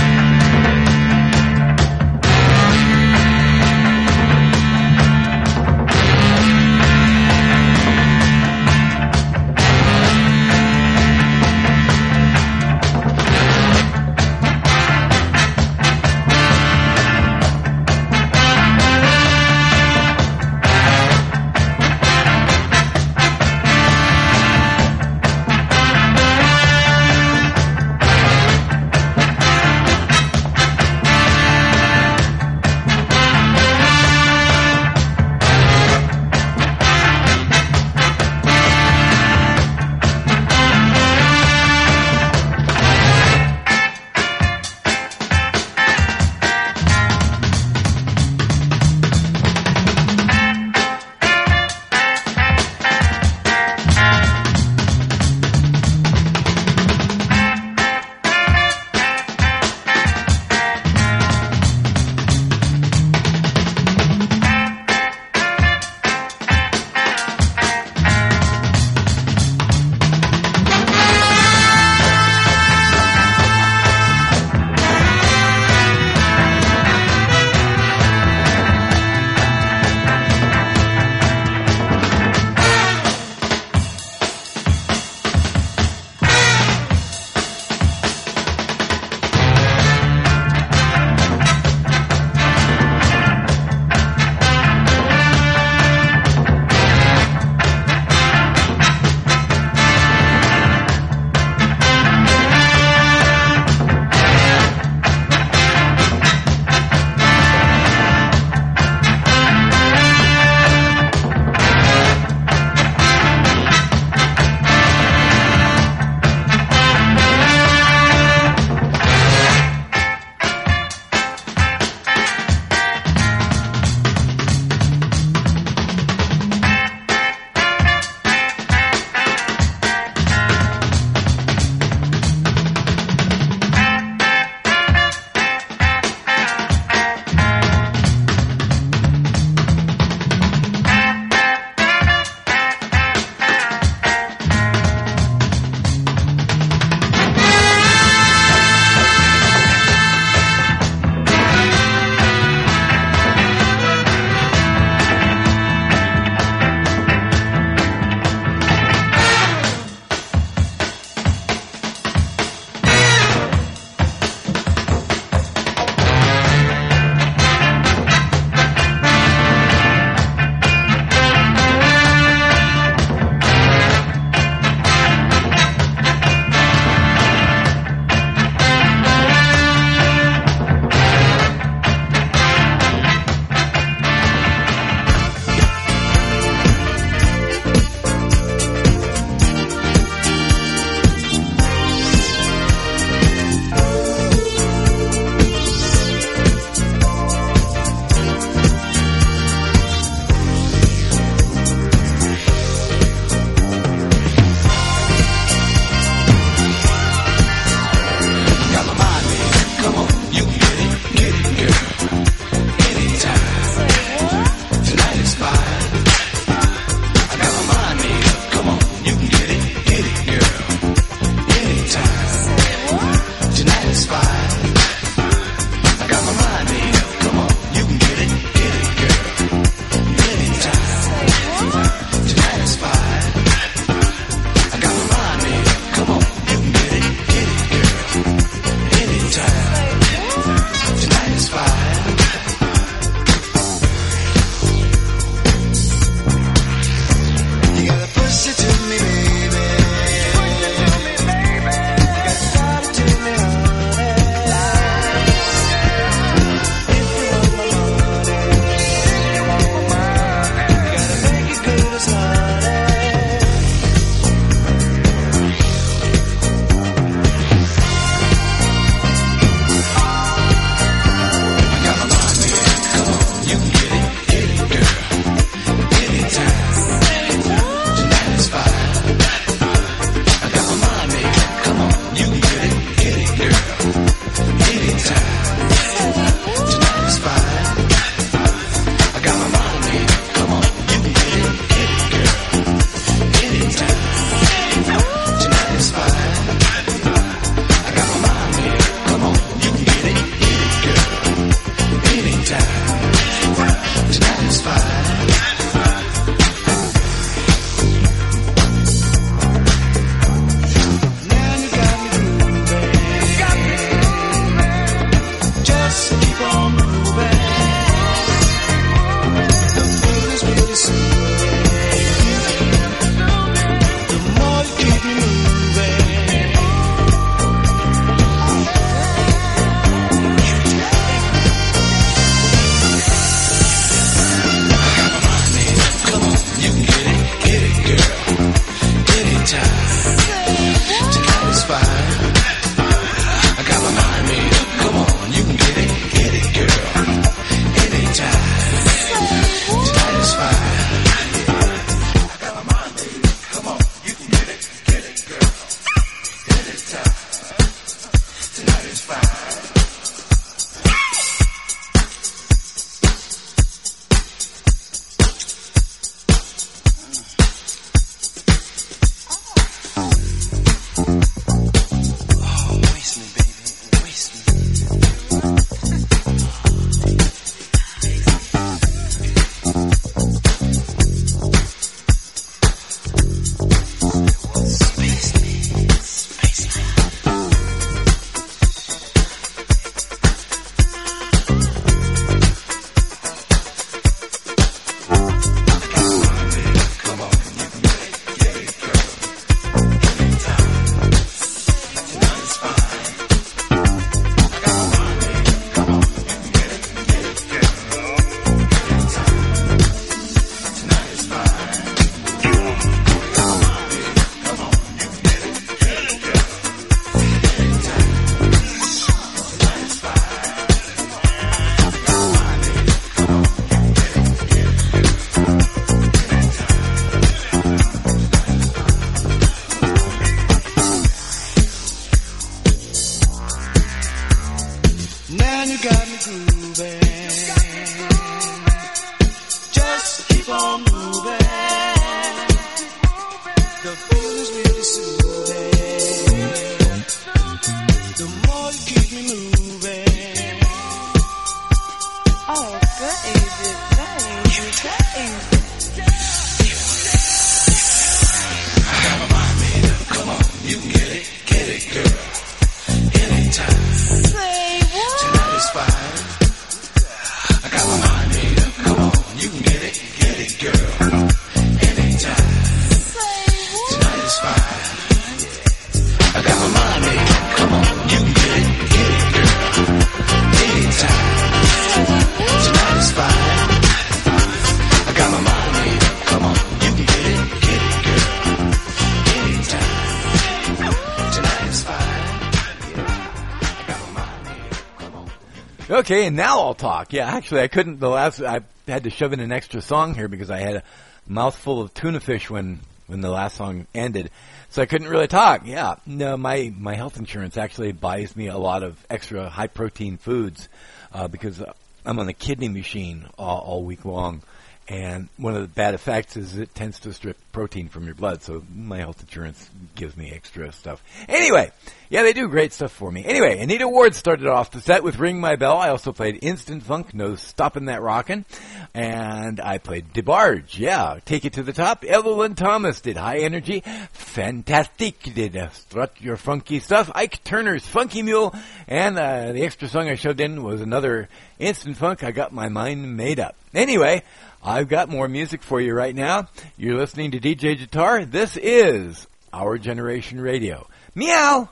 Okay, and now I'll talk. Yeah, actually, I couldn't. The last I had to shove in an extra song here because I had a mouthful of tuna fish when when the last song ended, so I couldn't really talk. Yeah, no, my my health insurance actually buys me a lot of extra high protein foods uh, because I'm on the kidney machine all, all week long. And one of the bad effects is it tends to strip protein from your blood, so my health insurance gives me extra stuff. Anyway, yeah, they do great stuff for me. Anyway, Anita Ward started off the set with Ring My Bell. I also played Instant Funk, No Stoppin' That Rockin'. And I played DeBarge, yeah, Take It to the Top. Evelyn Thomas did High Energy. Fantastic did uh, Strut Your Funky Stuff. Ike Turner's Funky Mule. And uh, the extra song I shoved in was another Instant Funk, I Got My Mind Made Up. Anyway, I've got more music for you right now. You're listening to D J Guitar. This is Our Generation Radio. Meow!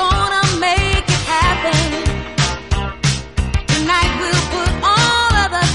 Tonight we'll put all of the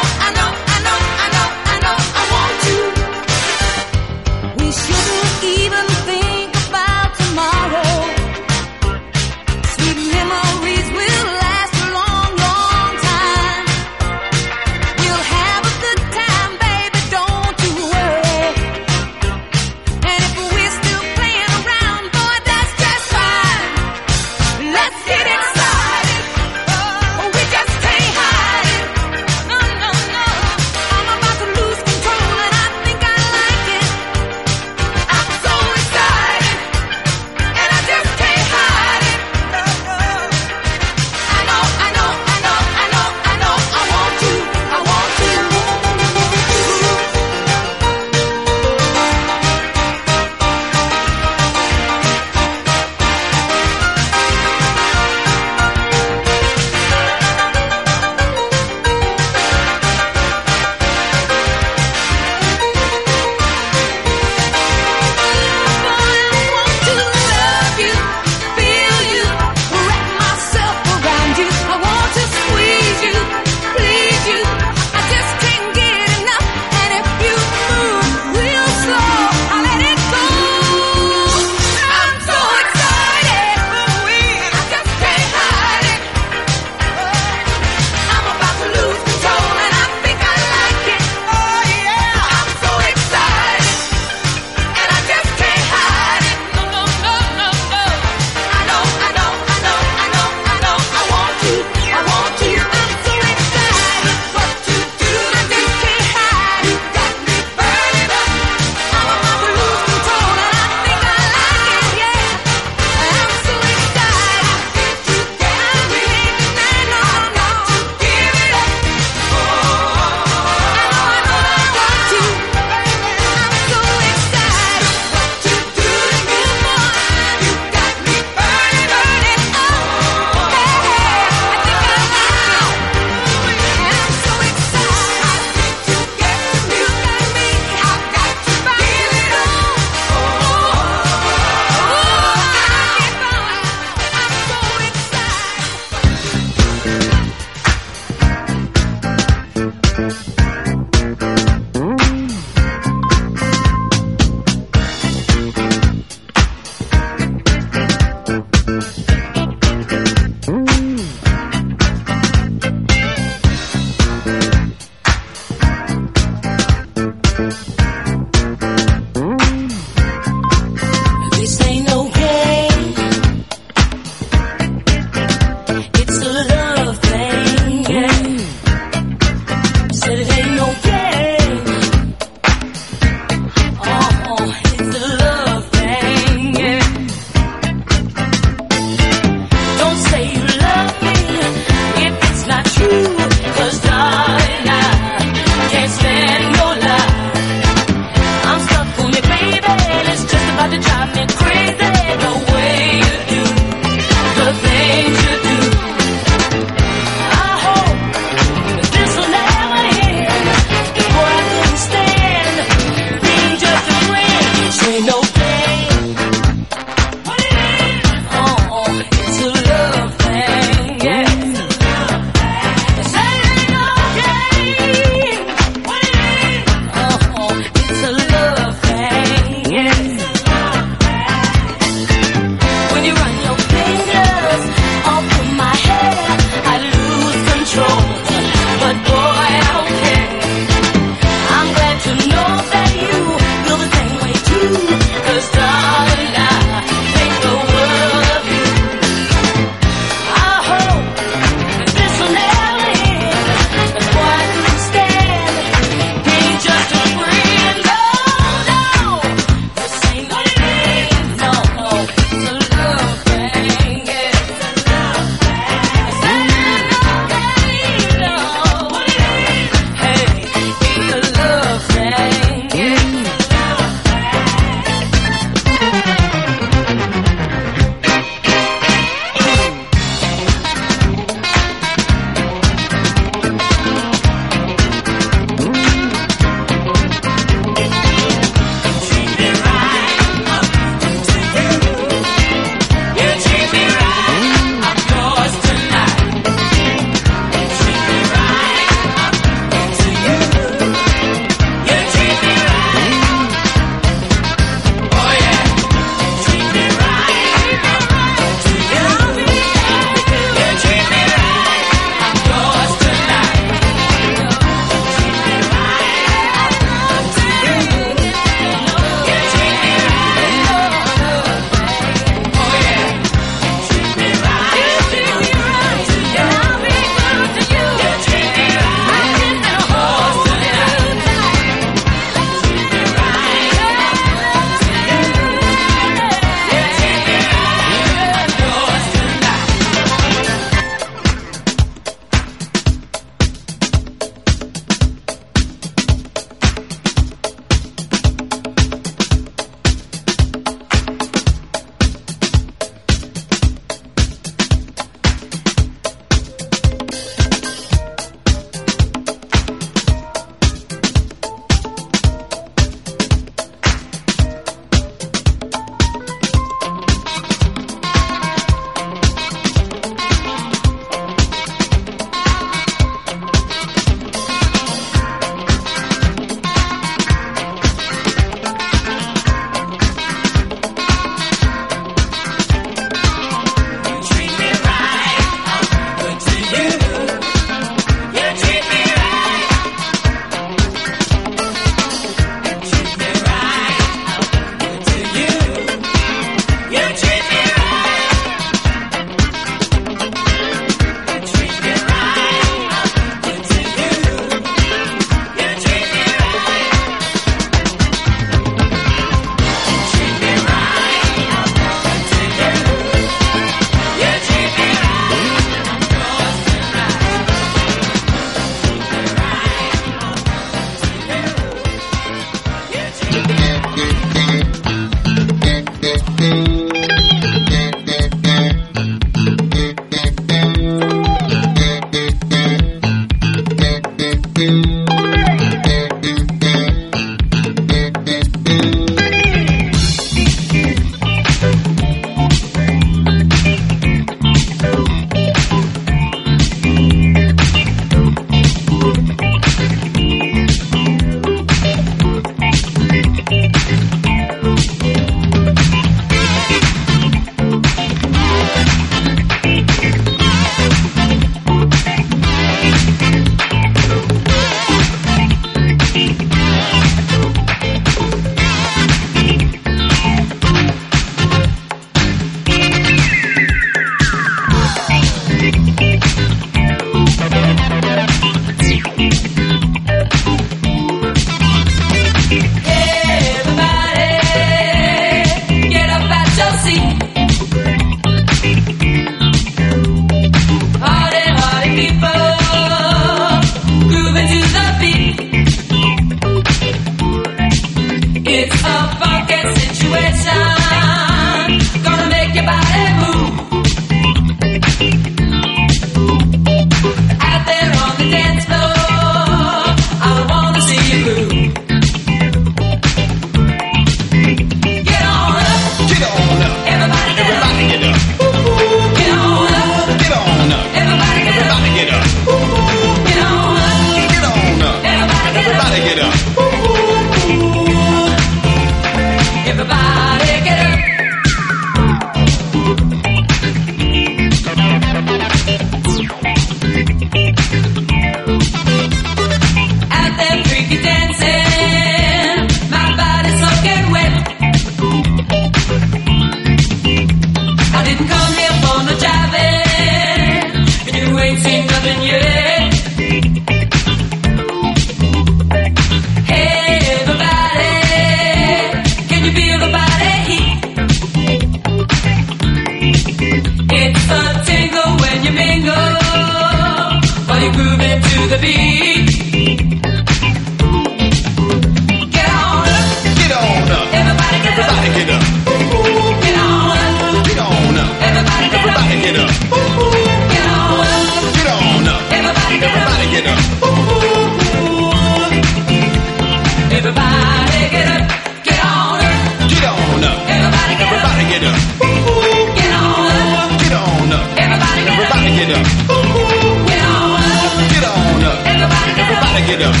get up.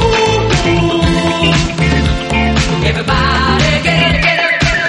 Everybody get up, get up, get up, get up.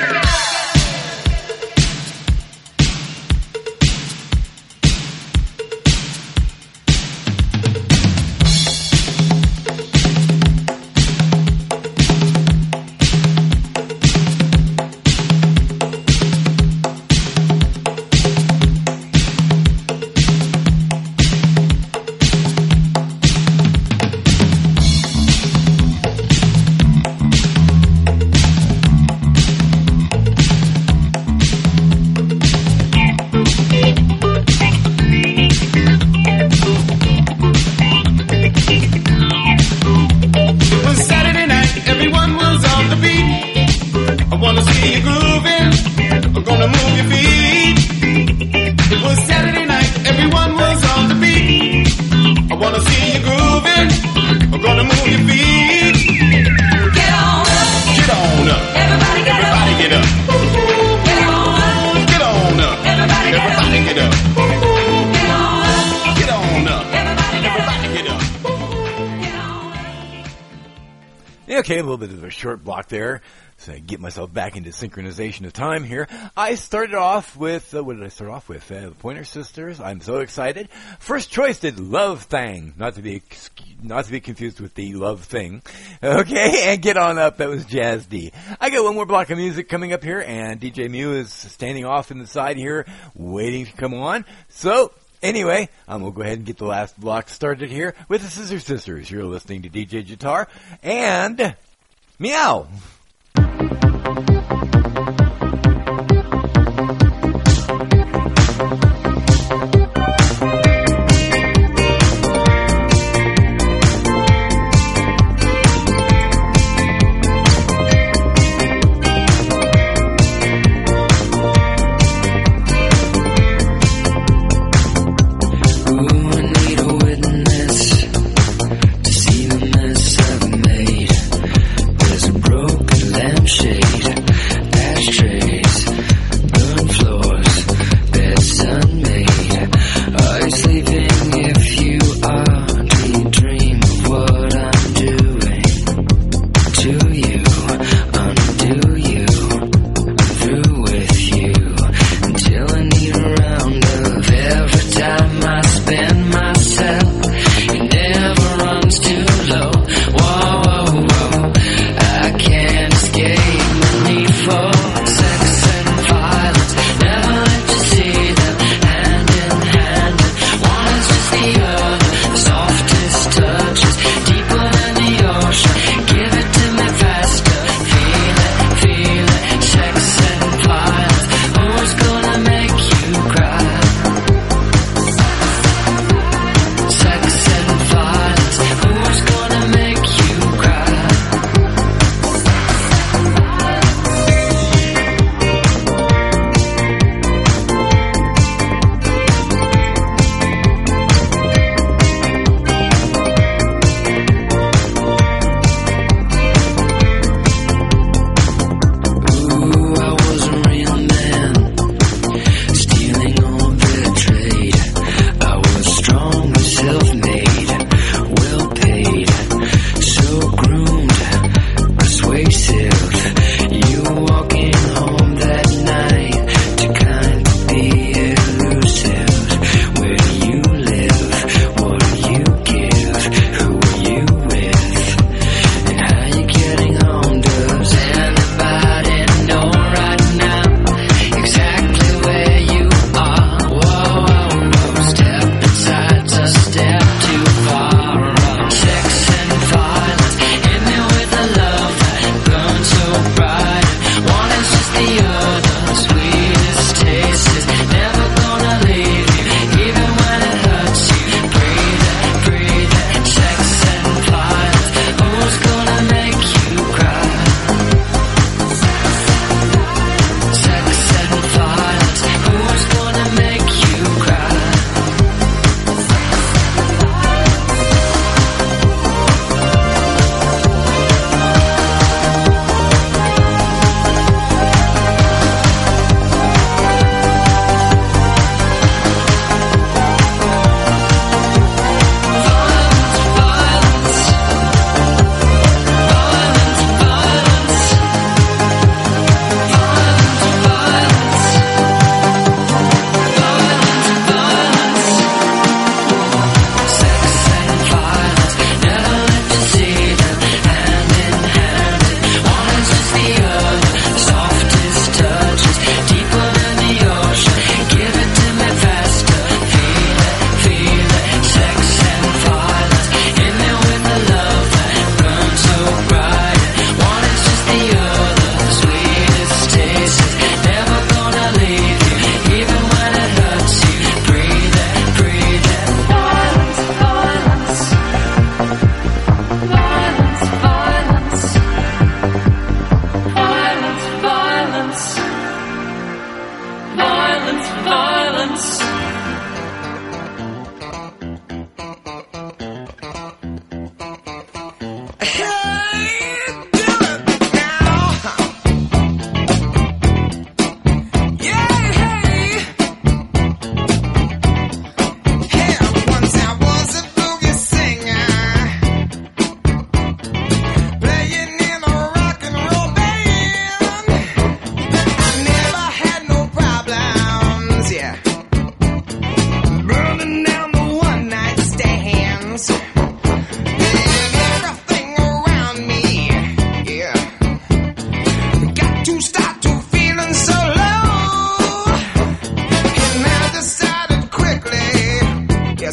It was Saturday night, everyone was on the beat. I wanna see you grooving, I'm gonna move your feet. It was Saturday night, everyone was on the beat. I wanna see you grooving, I'm gonna move your feet. Get on up. Get on up. Everybody get up. Everybody get up. Get on up. Get on up. Everybody get up. Everybody get up. Get on up. Get on up. Everybody get up. Everybody get up. Yeah, okay, a little bit of a short block there. So I get myself back into synchronization of time here. I started off with, uh, what did I start off with? Uh, the Pointer Sisters. I'm so excited. First choice did Love Thang. Not to be, ex- not to be confused with the Love Thing. Okay, and Get On Up. That was Jazz D. I got one more block of music coming up here, and D J Mew is standing off in the side here, waiting to come on. So, anyway, I'm going to go ahead and get the last block started here with the Scissor Sisters. You're listening to D J Guitar and Meow. Broken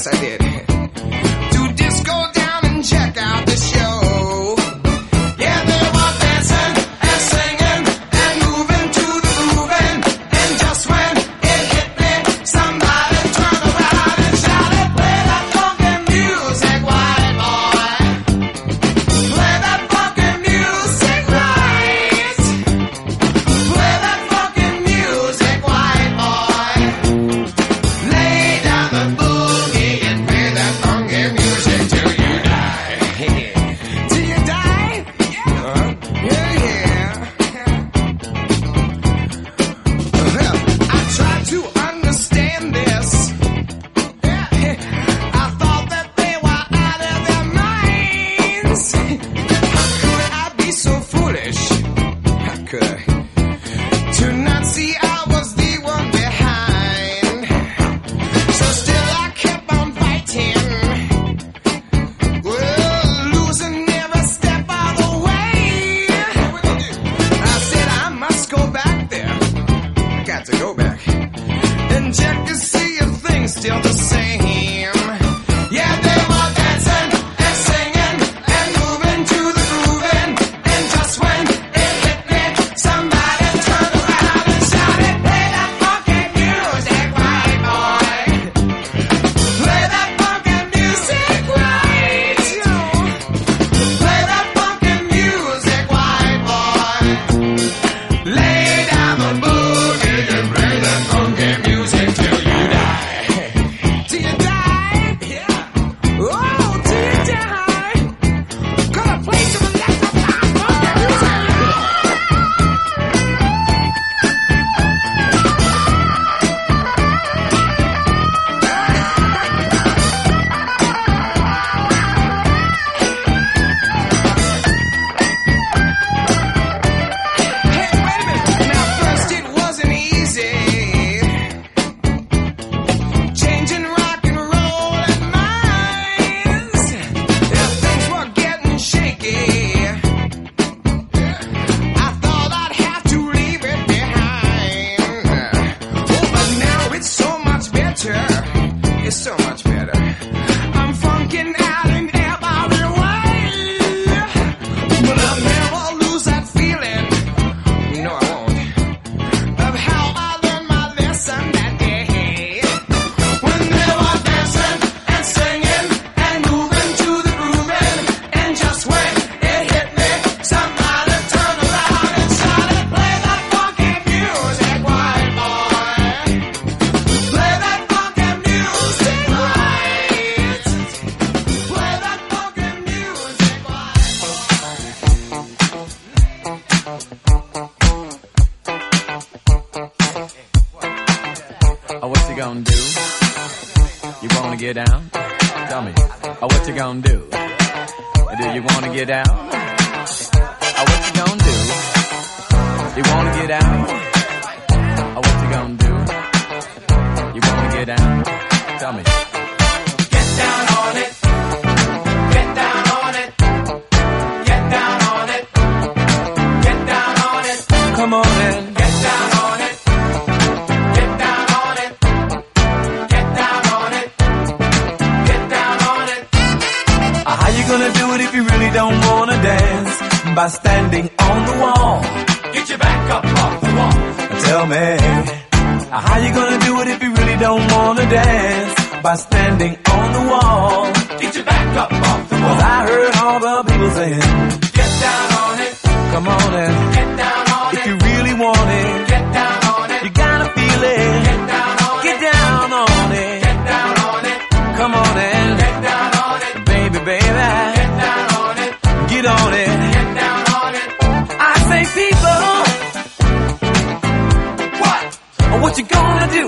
Yes, I did. To disco down and check out the show. Yeah, they were dancing and singing and moving to the grooving. And just when it hit me, somebody turned around and shouted, play that funky music, white boy. Play that funky music right. Play that funky music, white boy. Lay down the boogie and play that funky music till you die. Till you die? Yeah, yeah, yeah. Well, I tried to understand this. I thought that they were out of their minds. How could I be so foolish? How could I? To not see I was the one behind. So still I kept on fighting. Well, losing every step of the way. I said I must go back there. I got to go back and check to see if things still the same. Yeah, they were dancing and singing and moving to the grooving. And just when it hit me, somebody turned around and shouted, play that funky music, white boy. Play that funky music right. Play that funky music, white boy. Lay down the boogie and play that funky music till you die. Till you die? Yeah. Oh, till you die. Gonna play some of that funky music. Hey, wait a minute. Now, first it wasn't easy. Changing rock and roll and minds. Yeah, things were getting shaky. I thought I'd have to leave it behind. Oh, but now it's so much better. It's so much better. I'm funking out in every way. But I'll never lose that feeling. No, I won't. Of how I learned my lesson that day. When they were dancing and singing and moving to the grooving. And just when it hit me, somebody turned around and shouted, play that funky music, white boy. Play that funky music right. Play that funky music, white Oh, what you gonna do? You wanna get down? Tell me. Oh, what you gonna do? Do you wanna get down? Oh, what you gonna do? You wanna get down? Oh, what you gonna do? You wanna get down? Tell me. Get down on it. Get down on it. Get down on it. Get down on it. Come on in. Get down on it. Get down on it. Get down on it. Get down on it. Uh, How you gonna do it if you really don't wanna dance? By standing on the wall. Get your back up off the wall. Tell me. uh, How you gonna do it if you really don't wanna dance? By standing on the wall. Get your back up off the wall. 'Cause I heard all the people saying, Get down on it. come on in. Get down on If it. you really want it, Get down on it. you gotta feel it. Get down on Get it. down on it. Get down on it. Come on in. Get down on it. Baby, baby. Get down on it. Get on it. Get down on it. I say people, What? what you gonna do?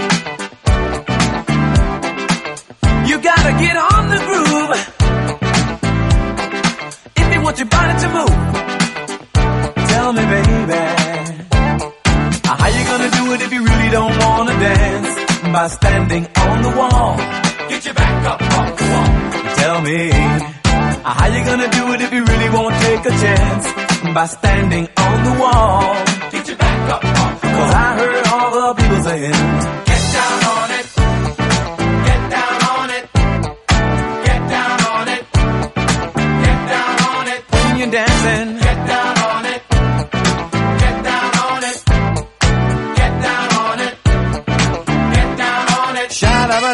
You gotta get on the groove. If you want your body to move. Tell me, baby. uh, How you gonna do it if you really don't wanna dance? By standing on the wall. Get your back up off the wall. Tell me, uh, how you gonna do it if you really won't take a chance? By standing on the wall. Get your back up off the wall. 'Cause I heard all the people saying, Get down on it. Get down on it.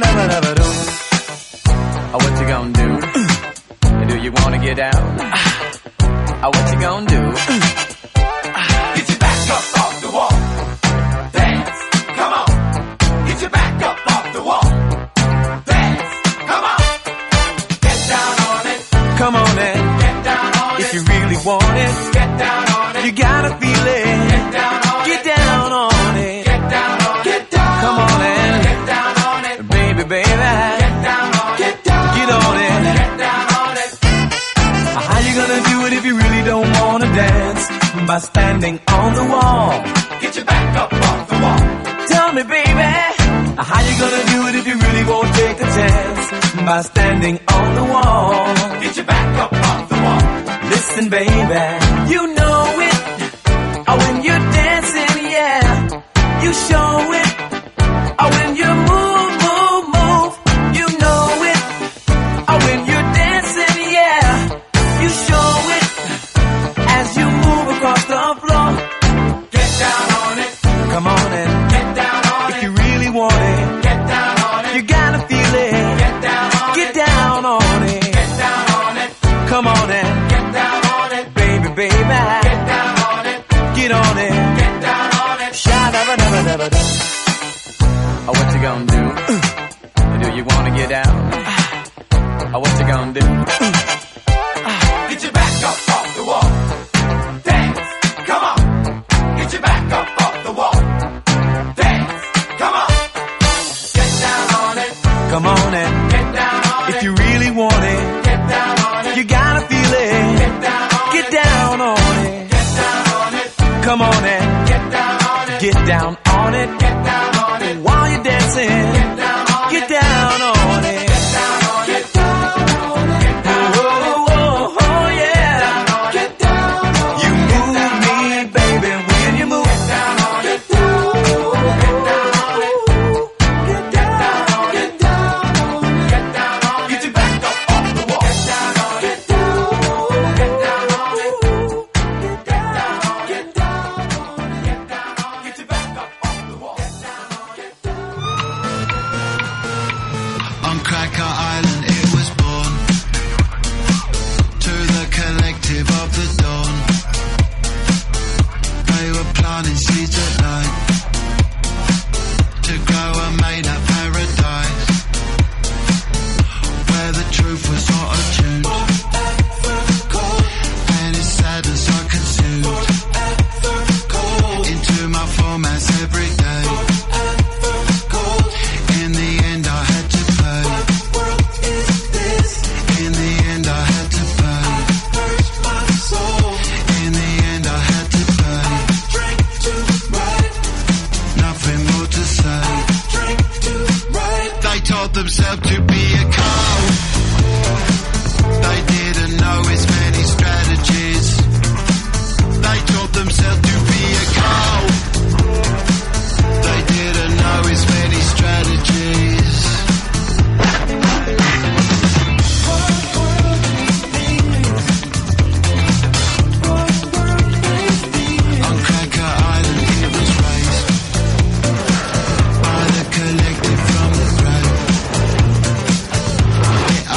Shabba-dabba-dabba-doo. Oh, what you gonna do? Do you wanna get down? Oh, what you gonna do? Get your back up off the wall. Dance, come on. Get your back up off the wall. Dance, come on. Get down on it. Come on in. Get down on it. If you really want it, Get down on it. you gotta feel it. Get down on Get it. down on it. Get down on it. Get down. Come on in. Get down on it. Baby, baby. Get down on it. Get down. Get on it. Get down on it. How you gonna do it if you really don't wanna dance? By standing on the wall. Get your back up off the wall. Tell me, baby, how you gonna do it if you really won't take a chance? By standing on the wall. Get your back up off the wall. Listen, baby, you know it. Oh, when you're dancing, yeah, you show it. Oh, when you move, move, move, you know it. Oh, when you're dancing, yeah, you show it. As you move across the floor, Get down on it. come on in. Get down on If it. you really want it, Get down on it. you gotta feel it. Get down on Get it. down on it. Get down on it. Come on in, Get down on it. baby, baby. Get down on it. Get on it. Get down on it. Sha-da-ba-da-ba-da-ba-da. Oh, what you gonna do? Do you wanna get down? Oh, what you gonna do? Get your back up off the wall. Dance, come on. Get your back up off the wall. Dance, come on. Get down on it. Come on in. Get down on it. If you really want it, Get down on it. you gotta feel it. Get down on Get it. down on it. Get down on it. Come on in. Get down on it. Get down on it. Get down on it. While you're dancing, Get down on it. get down on it. Get down on it. Get down on it. Get down Oh, on it. oh, oh, yeah. Get down on it. You move me, baby, when you move. Get down on it. Get down on it. Get down on it. Get down on it. Get down on it. Get your back up off the wall. Get down on it. Get down on it. Get down on it. Get down on it. Get down on it. Get down on it. Get your back up off the wall. Get down on it. Get down on it. On Cracker Island it was born, to the collective of the dawn. They were planting seeds at night, to grow a made-up paradise, where the truth was not attuned, and its sadness I consumed into my formats every day. In the end I had to pay. In the end I had to pay. In the end I had to pay. Nothing more to say. They told themselves to be a cult. They didn't know its many strategies. They told themselves to be a cult. They didn't know its many strategies. On Cracker Island it was raised by the collective from the grave. It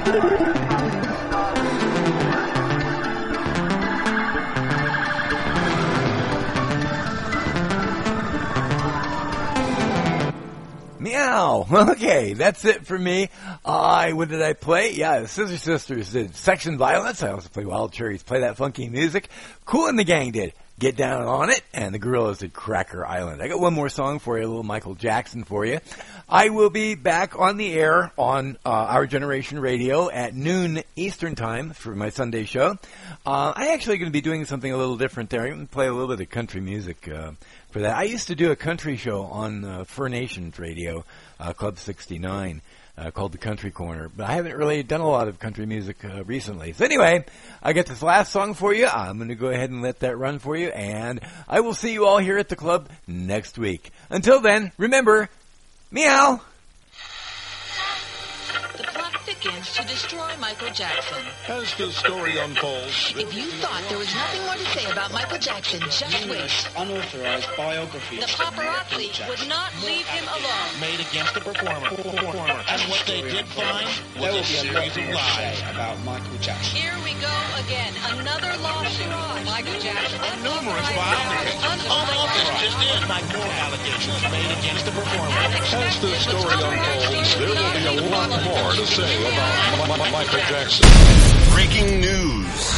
Meow. Okay, that's it for me. I, what did I play? Yeah, the Scissor Sisters did Section Violence. I also play Wild Cherries, play that funky music. Kool and the Gang did Get Down on It, and the Gorillas did Cracker Island. I got one more song for you, a little Michael Jackson for you. I will be back on the air on uh, Our Generation Radio at noon Eastern Time for my Sunday show. Uh, I'm actually going to be doing something a little different there. I'm going to play a little bit of country music uh, for that. I used to do a country show on uh, Fur Nations Radio, uh, Club sixty-nine. Uh, called The Country Corner, but I haven't really done a lot of country music uh, recently. So anyway, I got this last song for you. I'm going to go ahead and let that run for you, and I will see you all here at the club next week. Until then, remember, meow! The plot thickens to destroy Michael Jackson. As the story unfolds, If you thought there was nothing more to say about Michael Jackson, just wait. Unauthorized biography. The paparazzi would not leave him alone. Made against the performer. performer. And what they did find was a series of lies about Michael Jackson. Here we go again. Another lawsuit. Michael Jackson. And numerous filings. Unauthorized. Just in. Like more allegations made against the performer. as the story unfolds, there will be a lot more to say about M- M- Michael Jackson. Breaking news.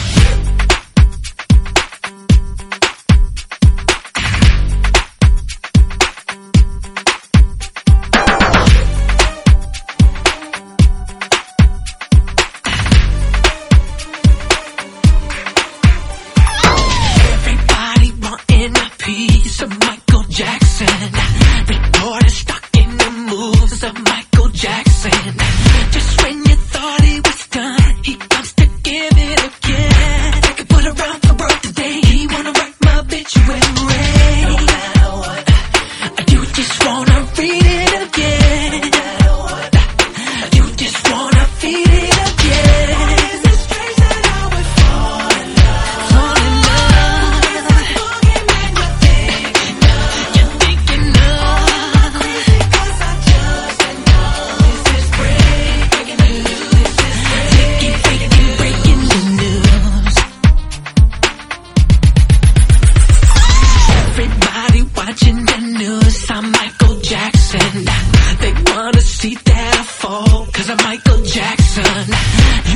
Everybody wanting a piece of Michael Jackson. Reporters stalking the moves of Michael Jackson. Just when you thought he was done, he comes to give it again. I could put around the world today. He wanna write my obituary. No matter what, you just wanna read it again. No matter what, you just wanna feed it again. Is it strange that I would fall in love? Fall in love. Is it boogeyman you're thinking of? You're thinking of? Crazy 'cause I just know this is breaking news. This is breaking, breaking, breaking the news. Everybody watching the news. I'm Michael Jackson. They wanna see that I fall 'cause I'm Michael Jackson.